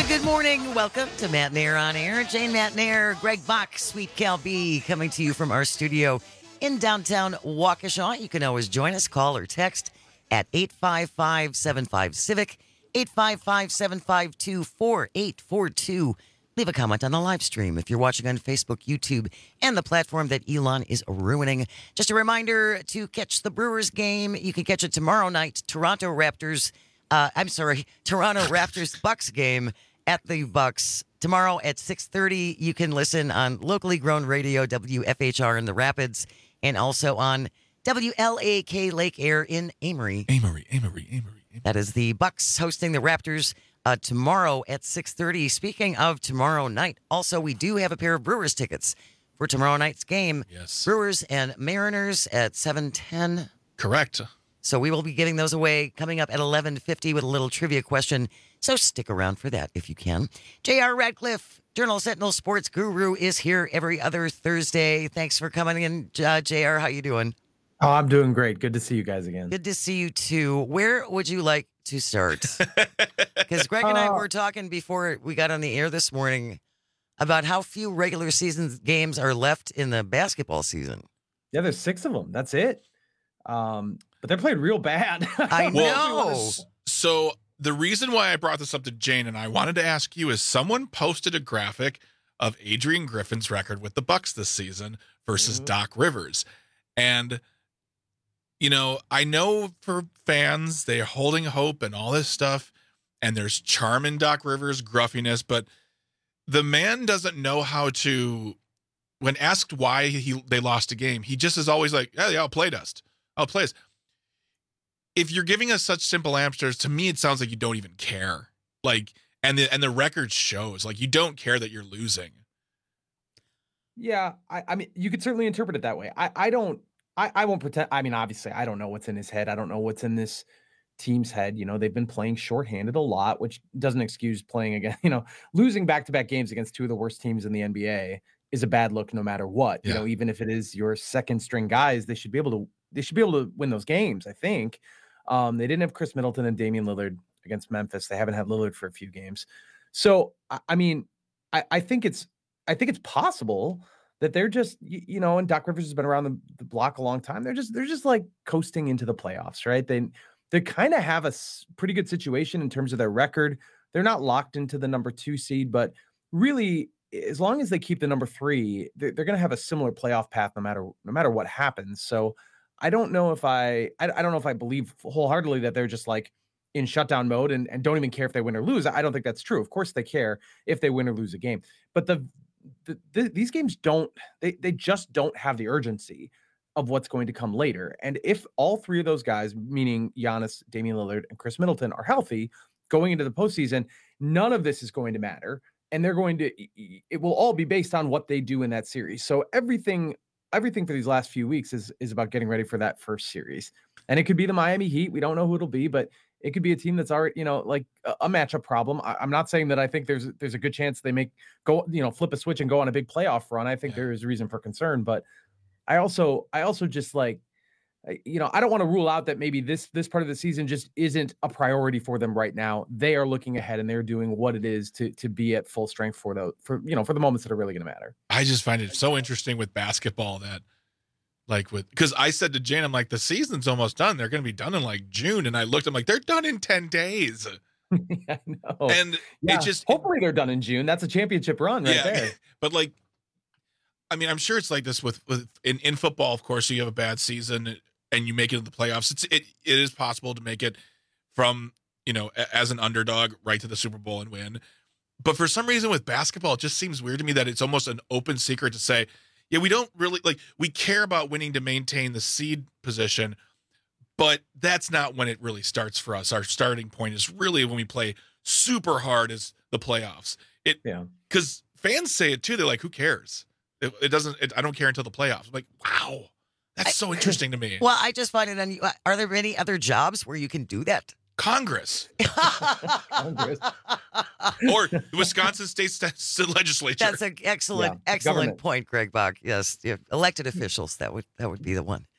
good morning. Welcome to Matt Nair on Air. Jane Matt Nair, Greg Bach, Sweet Cal B, coming to you from our studio in downtown Waukesha. You can always join us, call or text at eight five five, seven five, Civic, eight five five, seven five two, four eight four two. Leave a comment on the live stream if you're watching on Facebook, YouTube, and the platform that Elon is ruining. Just a reminder to catch the Brewers game. You can catch it tomorrow night. Toronto Raptors, uh, I'm sorry, Toronto Raptors Bucks game at the Bucks. Tomorrow at six thirty, you can listen on locally grown radio, W F H R in the Rapids, and also on W L A K Lake Air in Amory. Amory, Amory, Amory. That is the Bucks hosting the Raptors uh, tomorrow at six thirty. Speaking of tomorrow night, also we do have a pair of Brewers tickets for tomorrow night's game. Yes. Brewers and Mariners at seven ten. Correct. So we will be giving those away coming up at eleven fifty with a little trivia question. So stick around for that if you can. J R Radcliffe, Journal Sentinel Sports Guru, is here every other Thursday. Thanks for coming in, uh, J R. How you doing? Oh, I'm doing great. Good to see you guys again. Good to see you too. Where would you like to start? Because Greg and I Uh, were talking before we got on the air this morning about how few regular season games are left in the basketball season. Yeah, there's six of them. That's it. Um, but they're playing real bad. I Well, know. So the reason why I brought this up to Jane and I wanted to ask you is someone posted a graphic of Adrian Griffin's record with the Bucks this season versus Mm-hmm. Doc Rivers. And, you know, I know for fans, they're holding hope and all this stuff, and there's charm in Doc Rivers' gruffiness, but the man doesn't know how to, when asked why he they lost a game, he just is always like, yeah, yeah, I'll play dust. I'll play us. If you're giving us such simple answers, to me, it sounds like you don't even care. Like, and the and the record shows, like, you don't care that you're losing. Yeah, I, I mean, you could certainly interpret it that way. I, I don't, I, I won't pretend. I mean, obviously, I don't know what's in his head. I don't know what's in this team's head. You know, they've been playing shorthanded a lot, which doesn't excuse playing again. You know, losing back-to-back games against two of the worst teams in the N B A is a bad look, no matter what. You Yeah. know, even if it is your second-string guys, they should be able to. They should be able to win those games. I think. Um, they didn't have Chris Middleton and Damian Lillard against Memphis. They haven't had Lillard for a few games. So, I, I mean, I, I think it's, I think it's possible that they're just, you, you know, and Doc Rivers has been around the, the block a long time. They're just, they're just like coasting into the playoffs, right? They, they kind of have a s- pretty good situation in terms of their record. They're not locked into the number two seed, but really, as long as they keep the number three, they're, they're going to have a similar playoff path no matter, no matter what happens. So, I don't know if I, I, I don't know if I believe wholeheartedly that they're just like in shutdown mode and, and don't even care if they win or lose. I don't think that's true. Of course they care if they win or lose a game, but the, the, the these games don't, they, they just don't have the urgency of what's going to come later. And if all three of those guys, meaning Giannis, Damian Lillard, and Chris Middleton, are healthy going into the postseason, none of this is going to matter. And they're going to, it will all be based on what they do in that series. So everything Everything for these last few weeks is is about getting ready for that first series. And it could be the Miami Heat. We don't know who it'll be, but it could be a team that's already, you know, like a, a matchup problem. I, I'm not saying that I think there's there's a good chance they make go, you know, flip a switch and go on a big playoff run. I think yeah. there is reason for concern, but I also I also just like, you know, I don't want to rule out that maybe this this part of the season just isn't a priority for them right now. They are looking ahead and they're doing what it is to to be at full strength for the for you know for the moments that are really going to matter. I just find it so interesting with basketball that, like, with because I said to Jane, I'm like, the season's almost done. They're going to be done in like June, and I looked, I'm like, they're done in ten days. Yeah, I know. And yeah, it just hopefully they're done in June. That's a championship run right yeah, there. But like, I mean, I'm sure it's like this with with in, in football. Of course, you have a bad season and you make it to the playoffs. It's it it is possible to make it from, you know, as an underdog right to the Super Bowl and win. But for some reason with basketball, it just seems weird to me that it's almost an open secret to say, yeah, we don't really like, we care about winning to maintain the seed position, but that's not when it really starts for us. Our starting point is really when we play super hard as the playoffs. It, yeah, because fans say it too. They're like, who cares? It, it doesn't, it, I don't care until the playoffs. I'm like, wow, that's so interesting to me. Well, I just find it on. Are there any other jobs where you can do that? Congress. Congress. Or the Wisconsin State St- Legislature. That's an excellent, Yeah, excellent government. point, Greg Bach. Yes, yeah, elected officials. That would that would be the one.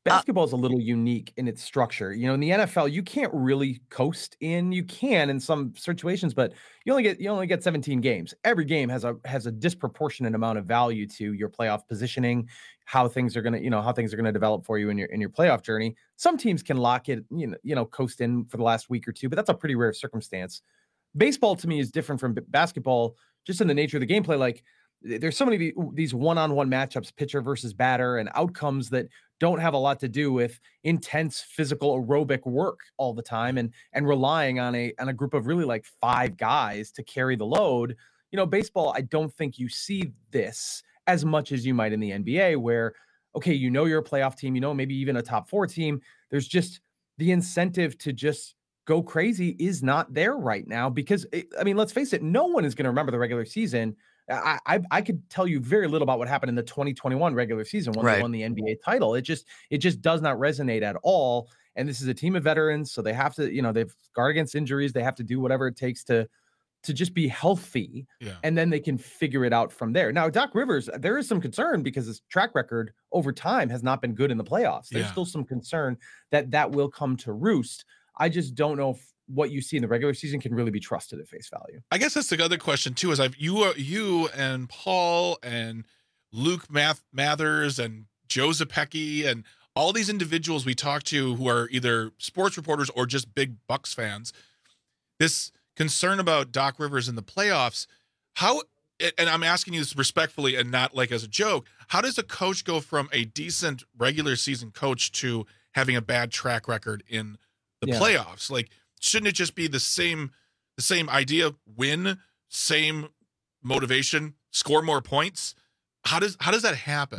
Basketball is a little unique in its structure. You know, in the N F L, you can't really coast in. You can in some situations, but you only get you only get seventeen games. Every game has a has a disproportionate amount of value to your playoff positioning, how things are gonna, you know, how things are gonna develop for you in your in your playoff journey. Some teams can lock it, you know, you know, coast in for the last week or two, but that's a pretty rare circumstance. Baseball to me is different from b- basketball, just in the nature of the gameplay. Like there's so many of these one-on-one matchups, pitcher versus batter, and outcomes that don't have a lot to do with intense physical aerobic work all the time and and relying on a on a group of really like five guys to carry the load. You know, baseball, I don't think you see this as much as you might in the N B A, where, okay, you know, you're a playoff team, you know, maybe even a top four team. There's just the incentive to just go crazy is not there right now because, it, I mean, let's face it, no one is going to remember the regular season. I, I I could tell you very little about what happened in the twenty twenty-one regular season when Right. they won the N B A title. It just it just does not resonate at all. And this is a team of veterans, so they have to, you know, they've guard against injuries. They have to do whatever it takes to to just be healthy, Yeah. and then they can figure it out from there. Now, Doc Rivers, there is some concern because his track record over time has not been good in the playoffs. There's Yeah. still some concern that that will come to roost. I just don't know if what you see in the regular season can really be trusted at face value. I guess that's the other question too. Is I've you uh, you and Paul and Luke Math, Mathers and Joe Zapecki and all these individuals we talk to who are either sports reporters or just big Bucks fans. This concern about Doc Rivers in the playoffs. How, and I'm asking you this respectfully and not like as a joke. How does a coach go from a decent regular season coach to having a bad track record in the Yeah. playoffs? Like, shouldn't it just be the same the same idea, win, same motivation, score more points? How does how does that happen?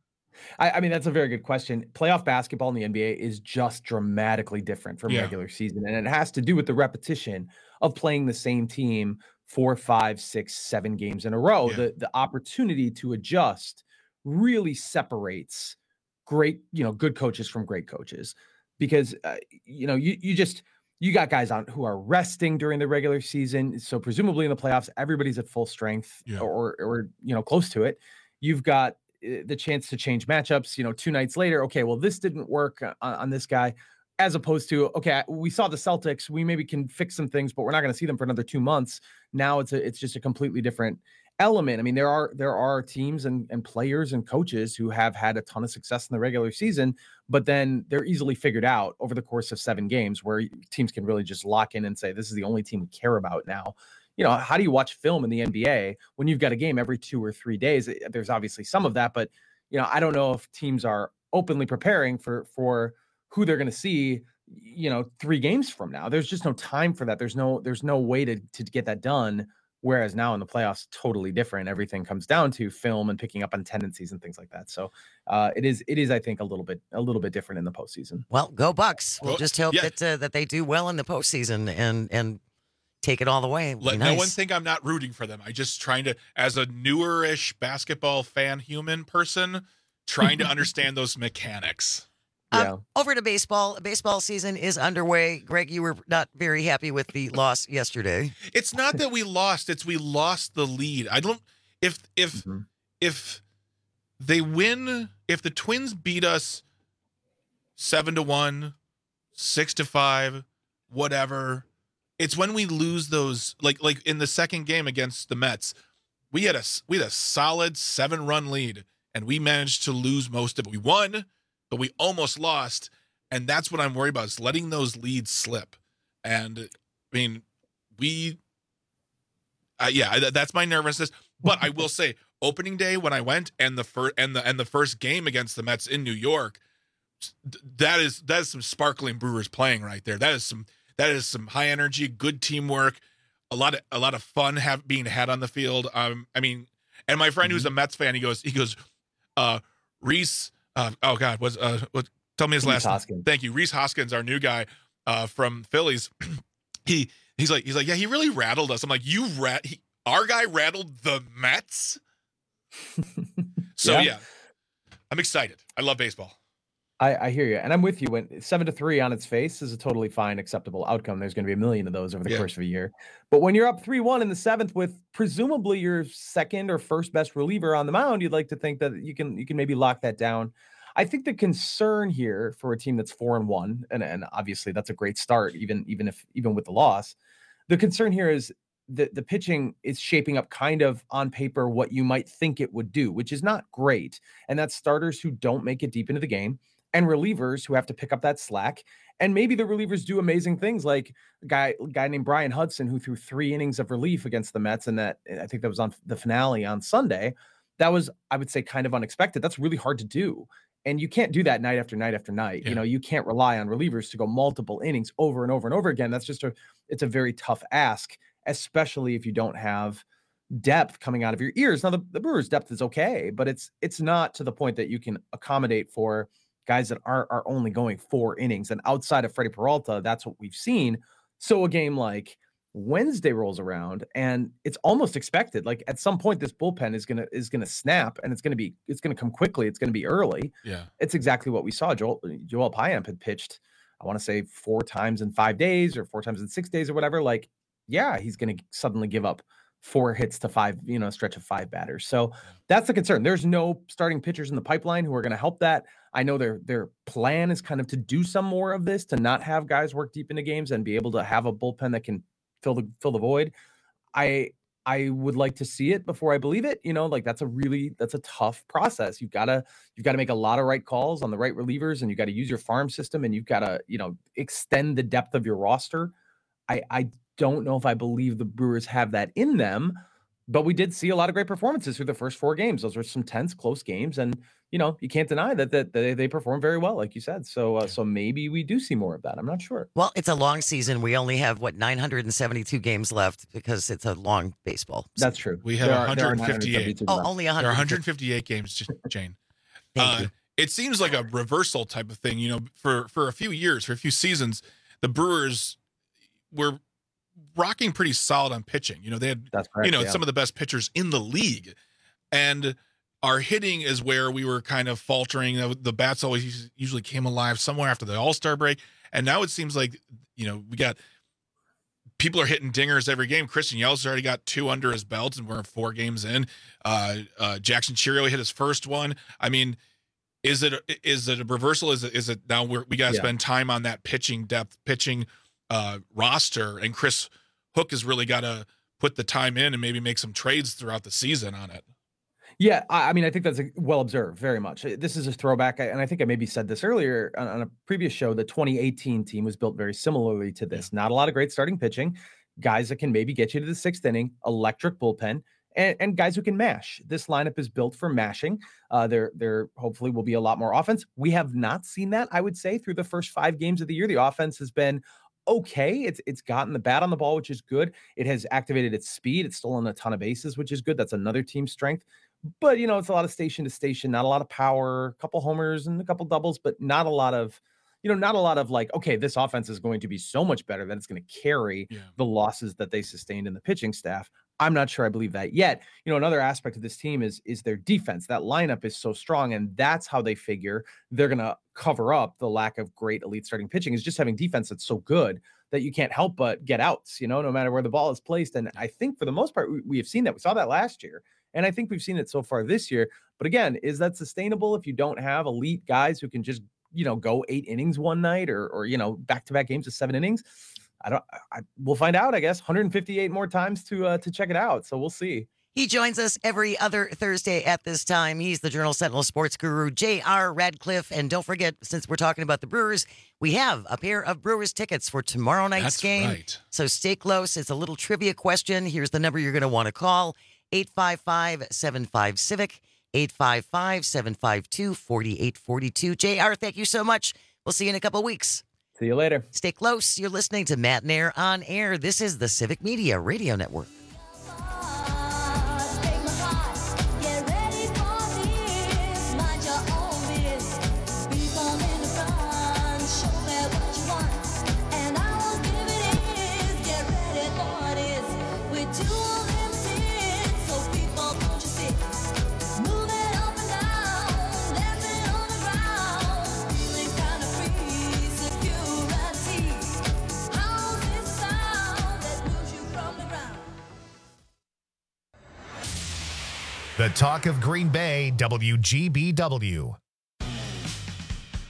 I, I mean, that's a very good question. Playoff basketball in the N B A is just dramatically different from Yeah. regular season. And it has to do with the repetition of playing the same team four, five, six, seven games in a row. Yeah. The the opportunity to adjust really separates great, you know, good coaches from great coaches. Because uh, you know, you you just you got guys on who are resting during the regular season. So presumably in the playoffs, everybody's at full strength Yeah. or or you know, close to it. You've got uh, the chance to change matchups, you know, two nights later. Okay, well, this didn't work on, on this guy, as opposed to, okay, we saw the Celtics, we maybe can fix some things, but we're not going to see them for another two months. Now it's a, it's just a completely different element. I mean, there are there are teams and, and players and coaches who have had a ton of success in the regular season, but then they're easily figured out over the course of seven games where teams can really just lock in and say, this is the only team we care about now. You know, how do you watch film in the N B A when you've got a game every two or three days? There's obviously some of that, but, you know, I don't know if teams are openly preparing for, for who they're going to see, you know, three games from now. There's just no time for that. There's no, there's no way to, to get that done. Whereas now in the playoffs, totally different. Everything comes down to film and picking up on tendencies and things like that. So uh, it is, it is, I think, a little bit, a little bit different in the postseason. Well, go Bucks. We'll Well, just hope yeah. that uh, that they do well in the postseason and and take it all the way. It would Let be no nice. one think I'm not rooting for them. I just trying to, as a newer-ish basketball fan, human person, trying to understand those mechanics. Um, over to baseball. Baseball season is underway. Greg, you were not very happy with the loss yesterday. It's not that we lost; it's we lost the lead. I don't. If if Mm-hmm. if they win, if the Twins beat us seven to one, six to five, whatever. It's when we lose those, like like in the second game against the Mets, we had a we had a solid seven run lead, and we managed to lose most of it. We won, but we almost lost, and that's what I'm worried about: is letting those leads slip. And I mean, we, uh, yeah, th- that's my nervousness. But I will say, opening day when I went and the first and the and the first game against the Mets in New York, th- that is that is some sparkling Brewers playing right there. That is some. That is some high energy, good teamwork, a lot of a lot of fun have being had on the field. Um, I mean, and my friend who's a Mets fan, he goes, he goes, uh, Reese. Uh, oh God, was uh, what? Tell me his Rhys last name. Hoskins. Thank you, Reese Hoskins, our new guy, uh, from Phillies. he he's like he's like yeah, he really rattled us. I'm like, you rat. He, our guy rattled the Mets. So Yeah. yeah, I'm excited. I love baseball. I, I hear you, and I'm with you. When seven to three on its face is a totally fine, acceptable outcome. There's going to be a million of those over the Yeah. course of a year. But when you're up three one in the seventh with presumably your second or first best reliever on the mound, you'd like to think that you can you can maybe lock that down. I think the concern here for a team that's four and one, and, and obviously that's a great start, even, even if, even with the loss, the concern here is the, the pitching is shaping up kind of on paper what you might think it would do, which is not great. And that's starters who don't make it deep into the game and relievers who have to pick up that slack. And maybe the relievers do amazing things, like a guy, a guy named Brian Hudson, who threw three innings of relief against the Mets. And that, I think that was on the finale on Sunday. That was, I would say, kind of unexpected. That's really hard to do. And you can't do that night after night after night. Yeah. You know, you can't rely on relievers to go multiple innings over and over and over again. That's just a, it's a very tough ask, especially if you don't have depth coming out of your ears. Now the, the Brewers' depth is okay, but it's, it's not to the point that you can accommodate for guys that are, are only going four innings. And outside of Freddie Peralta, that's what we've seen. So a game like Wednesday rolls around and it's almost expected. Like at some point, this bullpen is going to, is going to snap, and it's going to be, it's going to come quickly. It's going to be early. Yeah. It's exactly what we saw. Joel, Joel Payamp had pitched, I want to say four times in five days or four times in six days or whatever. Like, yeah, he's going to suddenly give up four hits to five, you know, stretch of five batters. So that's the concern. There's no starting pitchers in the pipeline who are going to help that. I know their, their plan is kind of to do some more of this, to not have guys work deep into games and be able to have a bullpen that can fill the, fill the void. I, I would like to see it before I believe it. You know, like that's a really, that's a tough process. You've got to, you've got to make a lot of right calls on the right relievers, and you've got to use your farm system, and you've got to, you know, extend the depth of your roster. I, I don't know if I believe the Brewers have that in them, but we did see a lot of great performances through the first four games. Those were some tense, close games. And, you know, you can't deny that, that, that they, they performed very well, like you said. So, uh, so maybe we do see more of that. I'm not sure. Well, it's a long season. We only have, what, nine hundred seventy-two games left because it's a long baseball. That's true. We have There one are- hundred there are fifty-eight. Oh, only one There are hundred. one hundred fifty-eight games, J- Jane. Thank uh, you. It seems like a reversal type of thing. You know, for, for a few years, for a few seasons, the Brewers were rocking pretty solid on pitching. You know, they had, That's correct, you know, yeah. some of the best pitchers in the league. And our hitting is where we were kind of faltering. The, the bats always usually came alive somewhere after the All-Star break. And now it seems like, you know, we got people are hitting dingers every game. Christian Yelich already got two under his belt, and we're four games in. Uh, uh, Jackson Cheerio hit his first one. I mean, is it is it a reversal? Is it is it now we're, we got to Yeah. spend time on that pitching depth, pitching uh, roster, and Chris Hook has really got to put the time in and maybe make some trades throughout the season on it. Yeah, I I mean, I think that's a, well observed, very much. This is a throwback, and I think I maybe said this earlier on, on a previous show. The twenty eighteen team was built very similarly to this. Not a lot of great starting pitching, guys that can maybe get you to the sixth inning, electric bullpen, and, and guys who can mash. This lineup is built for mashing. Uh, there, there hopefully will be a lot more offense. We have not seen that, I would say, through the first five games of the year. The offense has been okay. It's it's gotten the bat on the ball, which is good. It has activated its speed. It's stolen a ton of bases, which is good. That's another team strength. But, you know, it's a lot of station to station, not a lot of power, a couple homers and a couple doubles, but not a lot of, you know, not a lot of like, okay, this offense is going to be so much better that it's going to carry Yeah. the losses that they sustained in the pitching staff. I'm not sure I believe that yet. You know, another aspect of this team is, is their defense. That lineup is so strong, and that's how they figure they're going to cover up the lack of great elite starting pitching, is just having defense that's so good that you can't help but get outs, you know, no matter where the ball is placed. And I think for the most part, we, we have seen that. We saw that last year. And I think we've seen it so far this year. But again, is that sustainable if you don't have elite guys who can just, you know, go eight innings one night, or, or you know, back-to-back games of seven innings? I don't, I, we'll find out, I guess. one hundred fifty-eight more times to uh, to check it out. So we'll see. He joins us every other Thursday at this time. He's the Journal Sentinel sports guru, J R Radcliffe. And don't forget, since we're talking about the Brewers, we have a pair of Brewers tickets for tomorrow night's That's game. right. So stay close. It's a little trivia question. Here's the number you're going to want to call: eight five five, seven five, Civic, eight five five, seven five two, four eight four two. J R, thank you so much. We'll see you in a couple weeks. See you later. Stay close. You're listening to Matt Nair on Air. This is the Civic Media Radio Network. The talk of Green Bay, W G B W.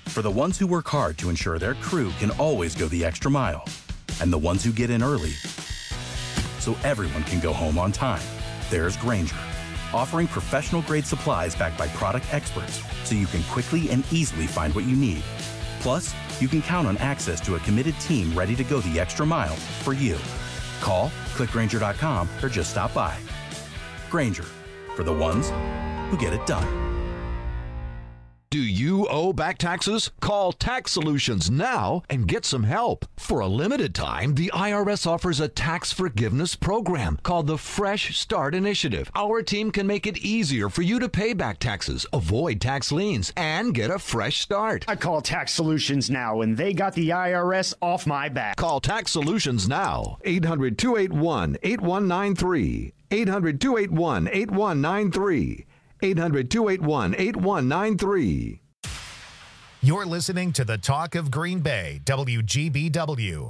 For the ones who work hard to ensure their crew can always go the extra mile. And the ones who get in early so everyone can go home on time. There's Grainger, offering professional-grade supplies backed by product experts so you can quickly and easily find what you need. Plus, you can count on access to a committed team ready to go the extra mile for you. Call, click Grainger dot com, or just stop by. Grainger, for the ones who get it done. Do you owe back taxes? Call Tax Solutions now and get some help. For a limited time, the I R S offers a tax forgiveness program called the Fresh Start Initiative. Our team can make it easier for you to pay back taxes, avoid tax liens, and get a fresh start. I call Tax Solutions now, and they got the I R S off my back. Call Tax Solutions now. eight hundred, two eight one, eight one nine three. eight hundred, two eight one, eight one nine three. eight hundred, two eight one, eight one nine three. You're listening to the Talk of Green Bay, W G B W.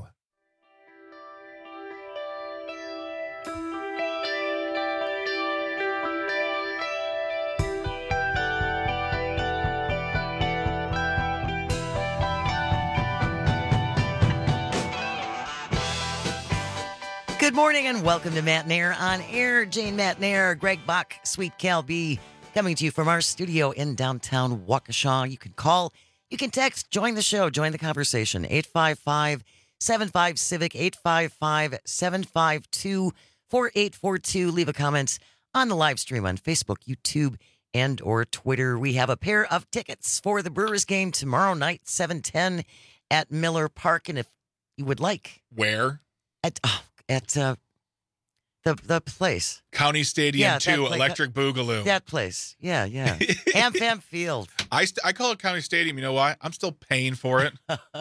Good morning and welcome to Matt Nair on air. Jane Matt Nair, Greg Bach, Sweet Cal B, coming to you from our studio in downtown Waukesha. You can call, you can text, join the show, join the conversation. eight five five, seven five, Civic, eight five five, seven five two, four eight four two. Leave a comment on the live stream on Facebook, YouTube, and or Twitter. We have a pair of tickets for the Brewers game tomorrow night, seven ten at Miller Park. And if you would like. Where? At, oh, at uh, the the place. County Stadium Yeah, two, that pla- Electric Boogaloo. That place. Yeah, yeah. AmFam Field. I, st- I call it County Stadium. You know why? I'm still paying for it.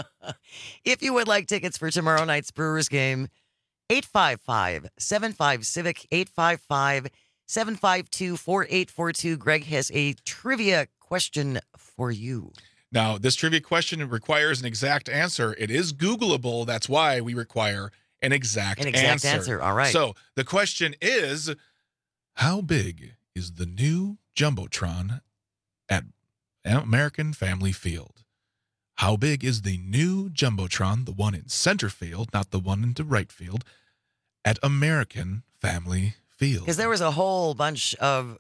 If you would like tickets for tomorrow night's Brewers game, eight five five, seven five, Civic, eight five five, seven five two, four eight four two. Greg has a trivia question for you. Now, this trivia question requires an exact answer. It is Googleable. That's why we require an exact, An exact answer. answer. All right. So the question is, how big is the new Jumbotron at American Family Field? How big is the new Jumbotron, the one in center field, not the one into right field, at American Family Field? Because there was a whole bunch of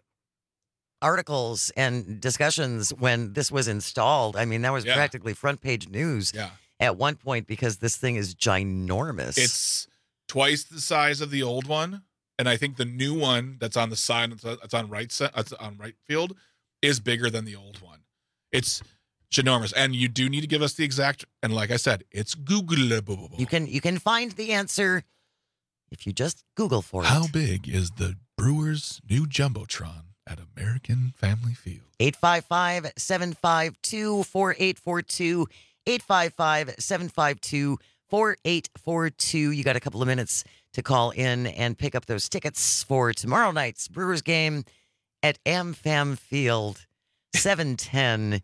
articles and discussions when this was installed. I mean, that was Yeah. practically front page news Yeah. at one point because this thing is ginormous. It's twice the size of the old one, and I think the new one that's on the side, that's on right, se- that's on right field, is bigger than the old one. It's ginormous, and you do need to give us the exact. And like I said, it's Googleable. You can you can find the answer if you just Google for it. How big is the Brewers' new Jumbotron at American Family Field? eight five five, seven five two, four eight four two. eight five five, seven five two, four eight four two. You got a couple of minutes to call in and pick up those tickets for tomorrow night's Brewers game at AmFam Field, seven ten.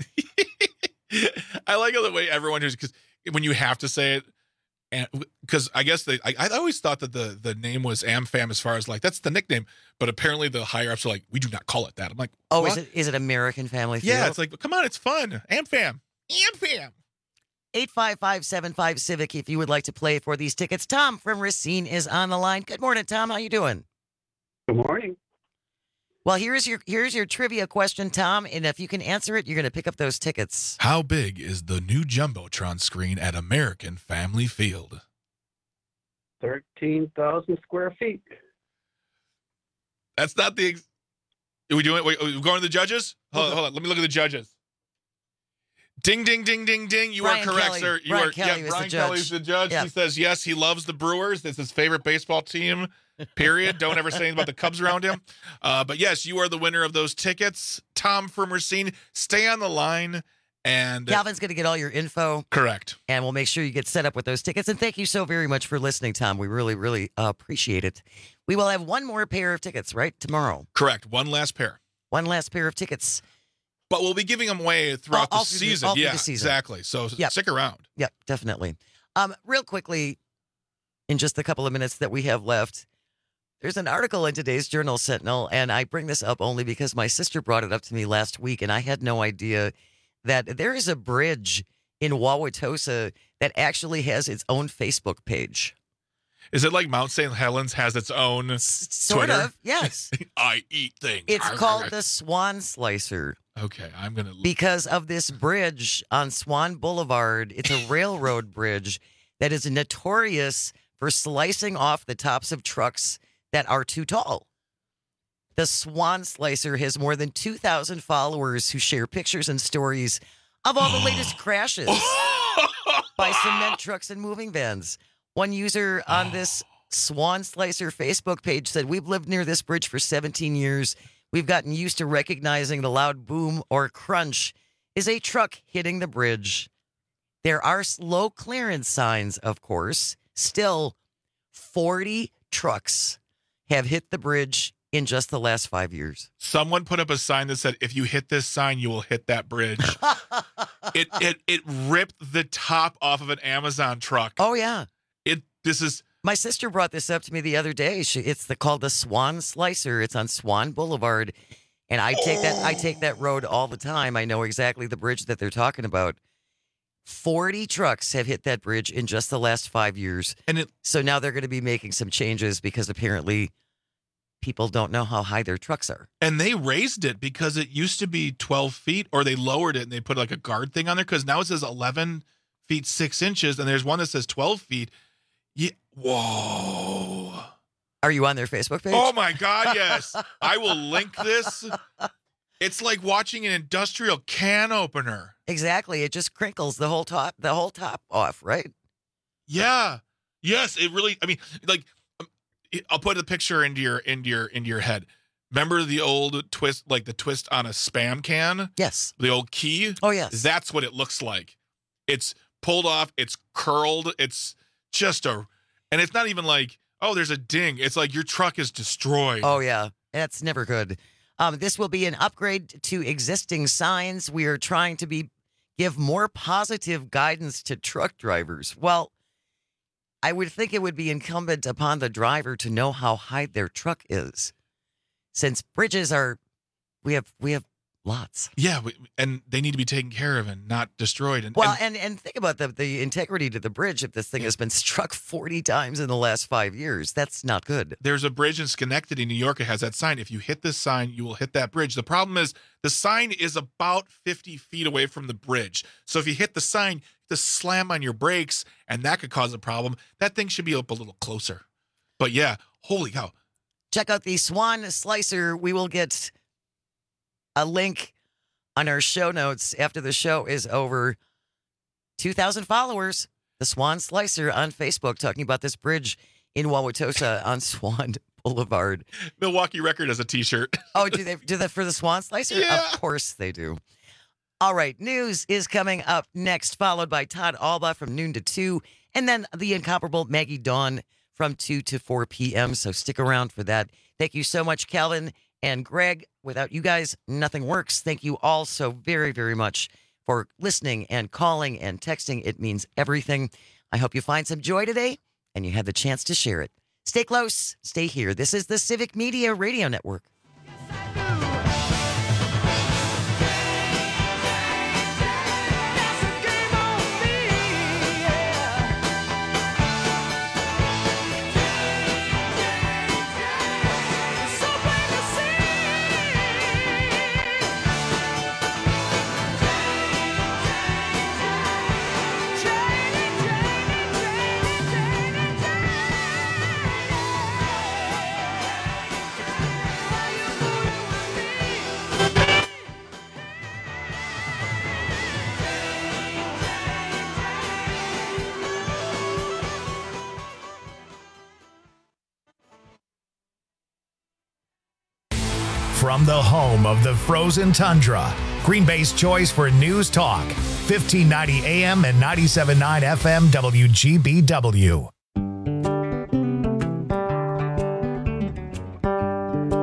I like the way everyone just, because when you have to say it, and because I guess they, I, I always thought that the the name was AmFam as far as like that's the nickname, but apparently the higher ups are like, we do not call it that. I'm like, Oh, what? is it is it American Family Field? Yeah, it's like, come on, it's fun. AmFam, AmFam. eight five five, seven five, Civic if you would like to play for these tickets. Tom from Racine is on the line. Good morning, Tom. How you doing? Good morning. Well, here's your here's your trivia question, Tom, and if you can answer it, you're going to pick up those tickets. How big is the new Jumbotron screen at American Family Field? thirteen thousand square feet. That's not the. Ex- are we doing it? Wait, are we going to the judges? Hold on, hold on. Let me look at the judges. Ding, ding, ding, ding, ding. You Brian are correct, Kelly. sir. You Brian are. Kelly yeah, was Brian the judge. Kelly's the judge. Yeah. He says yes. He loves the Brewers. It's his favorite baseball team. Period. Don't ever say anything about the Cubs around him. Uh, but yes, you are the winner of those tickets, Tom from Racine. Stay on the line, and Calvin's going to get all your info. Correct. And we'll make sure you get set up with those tickets. And thank you so very much for listening, Tom. We really, really uh, appreciate it. We will have one more pair of tickets, right? Tomorrow. Correct. One last pair. One last pair of tickets. But we'll be giving them away throughout All- all the through the- season. all through yeah, the season. exactly. So Yep. stick around. Yep, definitely. Um, real quickly, in just the couple of minutes that we have left, there's an article in today's Journal Sentinel, and I bring this up only because my sister brought it up to me last week, and I had no idea that there is a bridge in Wauwatosa that actually has its own Facebook page. Is it like Mount Saint Helens has its own S- Sort Twitter? of, yes. I eat things. It's Arr, called arr, the Swan Slicer. Okay, I'm going to... Because of this bridge on Swan Boulevard. It's a railroad bridge that is notorious for slicing off the tops of trucks that are too tall. The Swan Slicer has more than two thousand followers who share pictures and stories of all the latest crashes by cement trucks and moving vans. One user on this Swan Slicer Facebook page said, "We've lived near this bridge for seventeen years. We've gotten used to recognizing the loud boom or crunch is a truck hitting the bridge. There are slow clearance signs, of course. Still, forty trucks have hit the bridge in just the last five years. Someone put up a sign that said, if you hit this sign, you will hit that bridge. it, it it ripped the top off of an Amazon truck. Oh, yeah. It This is... My sister brought this up to me the other day. She, it's the, called the Swan Slicer. It's on Swan Boulevard. And I take oh. that I take that road all the time. I know exactly the bridge that they're talking about. forty trucks have hit that bridge in just the last five years. And it, so now they're going to be making some changes because apparently people don't know how high their trucks are. And they raised it because it used to be twelve feet, or they lowered it and they put like a guard thing on there because now it says eleven feet, six inches. And there's one that says twelve feet. Yeah. Whoa. Are you on their Facebook page? Oh, my God, yes. I will link this. It's like watching an industrial can opener. Exactly. It just crinkles the whole top, the whole top off, right? Yeah. Yes, it really, I mean, like, I'll put a picture into your into your into your head. Remember the old twist, like the twist on a Spam can? Yes. The old key? Oh, yes. That's what it looks like. It's pulled off, it's curled, it's just a, and it's not even like, oh, there's a ding. It's like your truck is destroyed. Oh, yeah. That's never good. Um, this will be an upgrade to existing signs. We are trying to be give more positive guidance to truck drivers. Well, I would think it would be incumbent upon the driver to know how high their truck is, since bridges are, we have we have lots. Yeah, we, and they need to be taken care of and not destroyed. And, well, and, and, and think about the, the integrity to the bridge. If this thing has been struck forty times in the last five years, that's not good. There's a bridge in Schenectady, New York. It has that sign. If you hit this sign, you will hit that bridge. The problem is the sign is about fifty feet away from the bridge. So if you hit the sign, you have to slam on your brakes, and that could cause a problem. That thing should be up a little closer. But yeah, holy cow. Check out the Swan Slicer. We will get a link on our show notes after the show is over. two thousand followers, the Swan Slicer on Facebook, talking about this bridge in Wauwatosa on Swan Boulevard. Milwaukee Record has a t-shirt. Oh, do they do that for the Swan Slicer? Yeah. Of course they do. All right, news is coming up next, followed by Todd Alba from noon to two, and then the incomparable Maggie Dawn from two to four p.m., so stick around for that. Thank you so much, Calvin and Greg. Without you guys, nothing works. Thank you all so very, very much for listening and calling and texting. It means everything. I hope you find some joy today and you had the chance to share it. Stay close. Stay here. This is the Civic Media Radio Network. From the home of the frozen tundra, Green Bay's choice for news talk, fifteen ninety A M and ninety-seven point nine F M W G B W.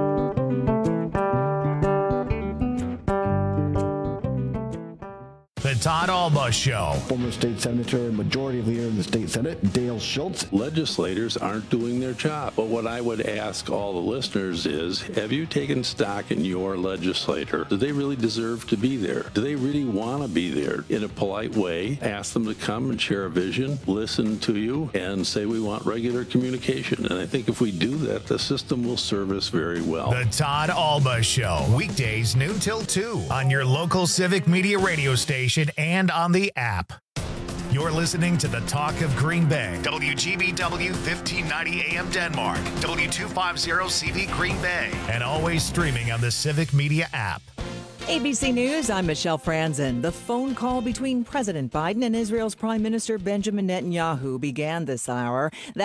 The Todd Alba Show. Former state senator and majority leader in the state Senate, Dale Schultz. Legislators aren't doing their job. But what I would ask all the listeners is, have you taken stock in your legislator? Do they really deserve to be there? Do they really want to be there? In a polite way, ask them to come and share a vision, listen to you, and say we want regular communication. And I think if we do that, the system will serve us very well. The Todd Alba Show, weekdays noon till two on your local Civic Media radio station and on the app. You're listening to the Talk of Green Bay, W G B W fifteen ninety A M Denmark, W two fifty C V Green Bay, and always streaming on the Civic Media app. A B C News, I'm Michelle Franzen. The phone call between President Biden and Israel's Prime Minister Benjamin Netanyahu began this hour. That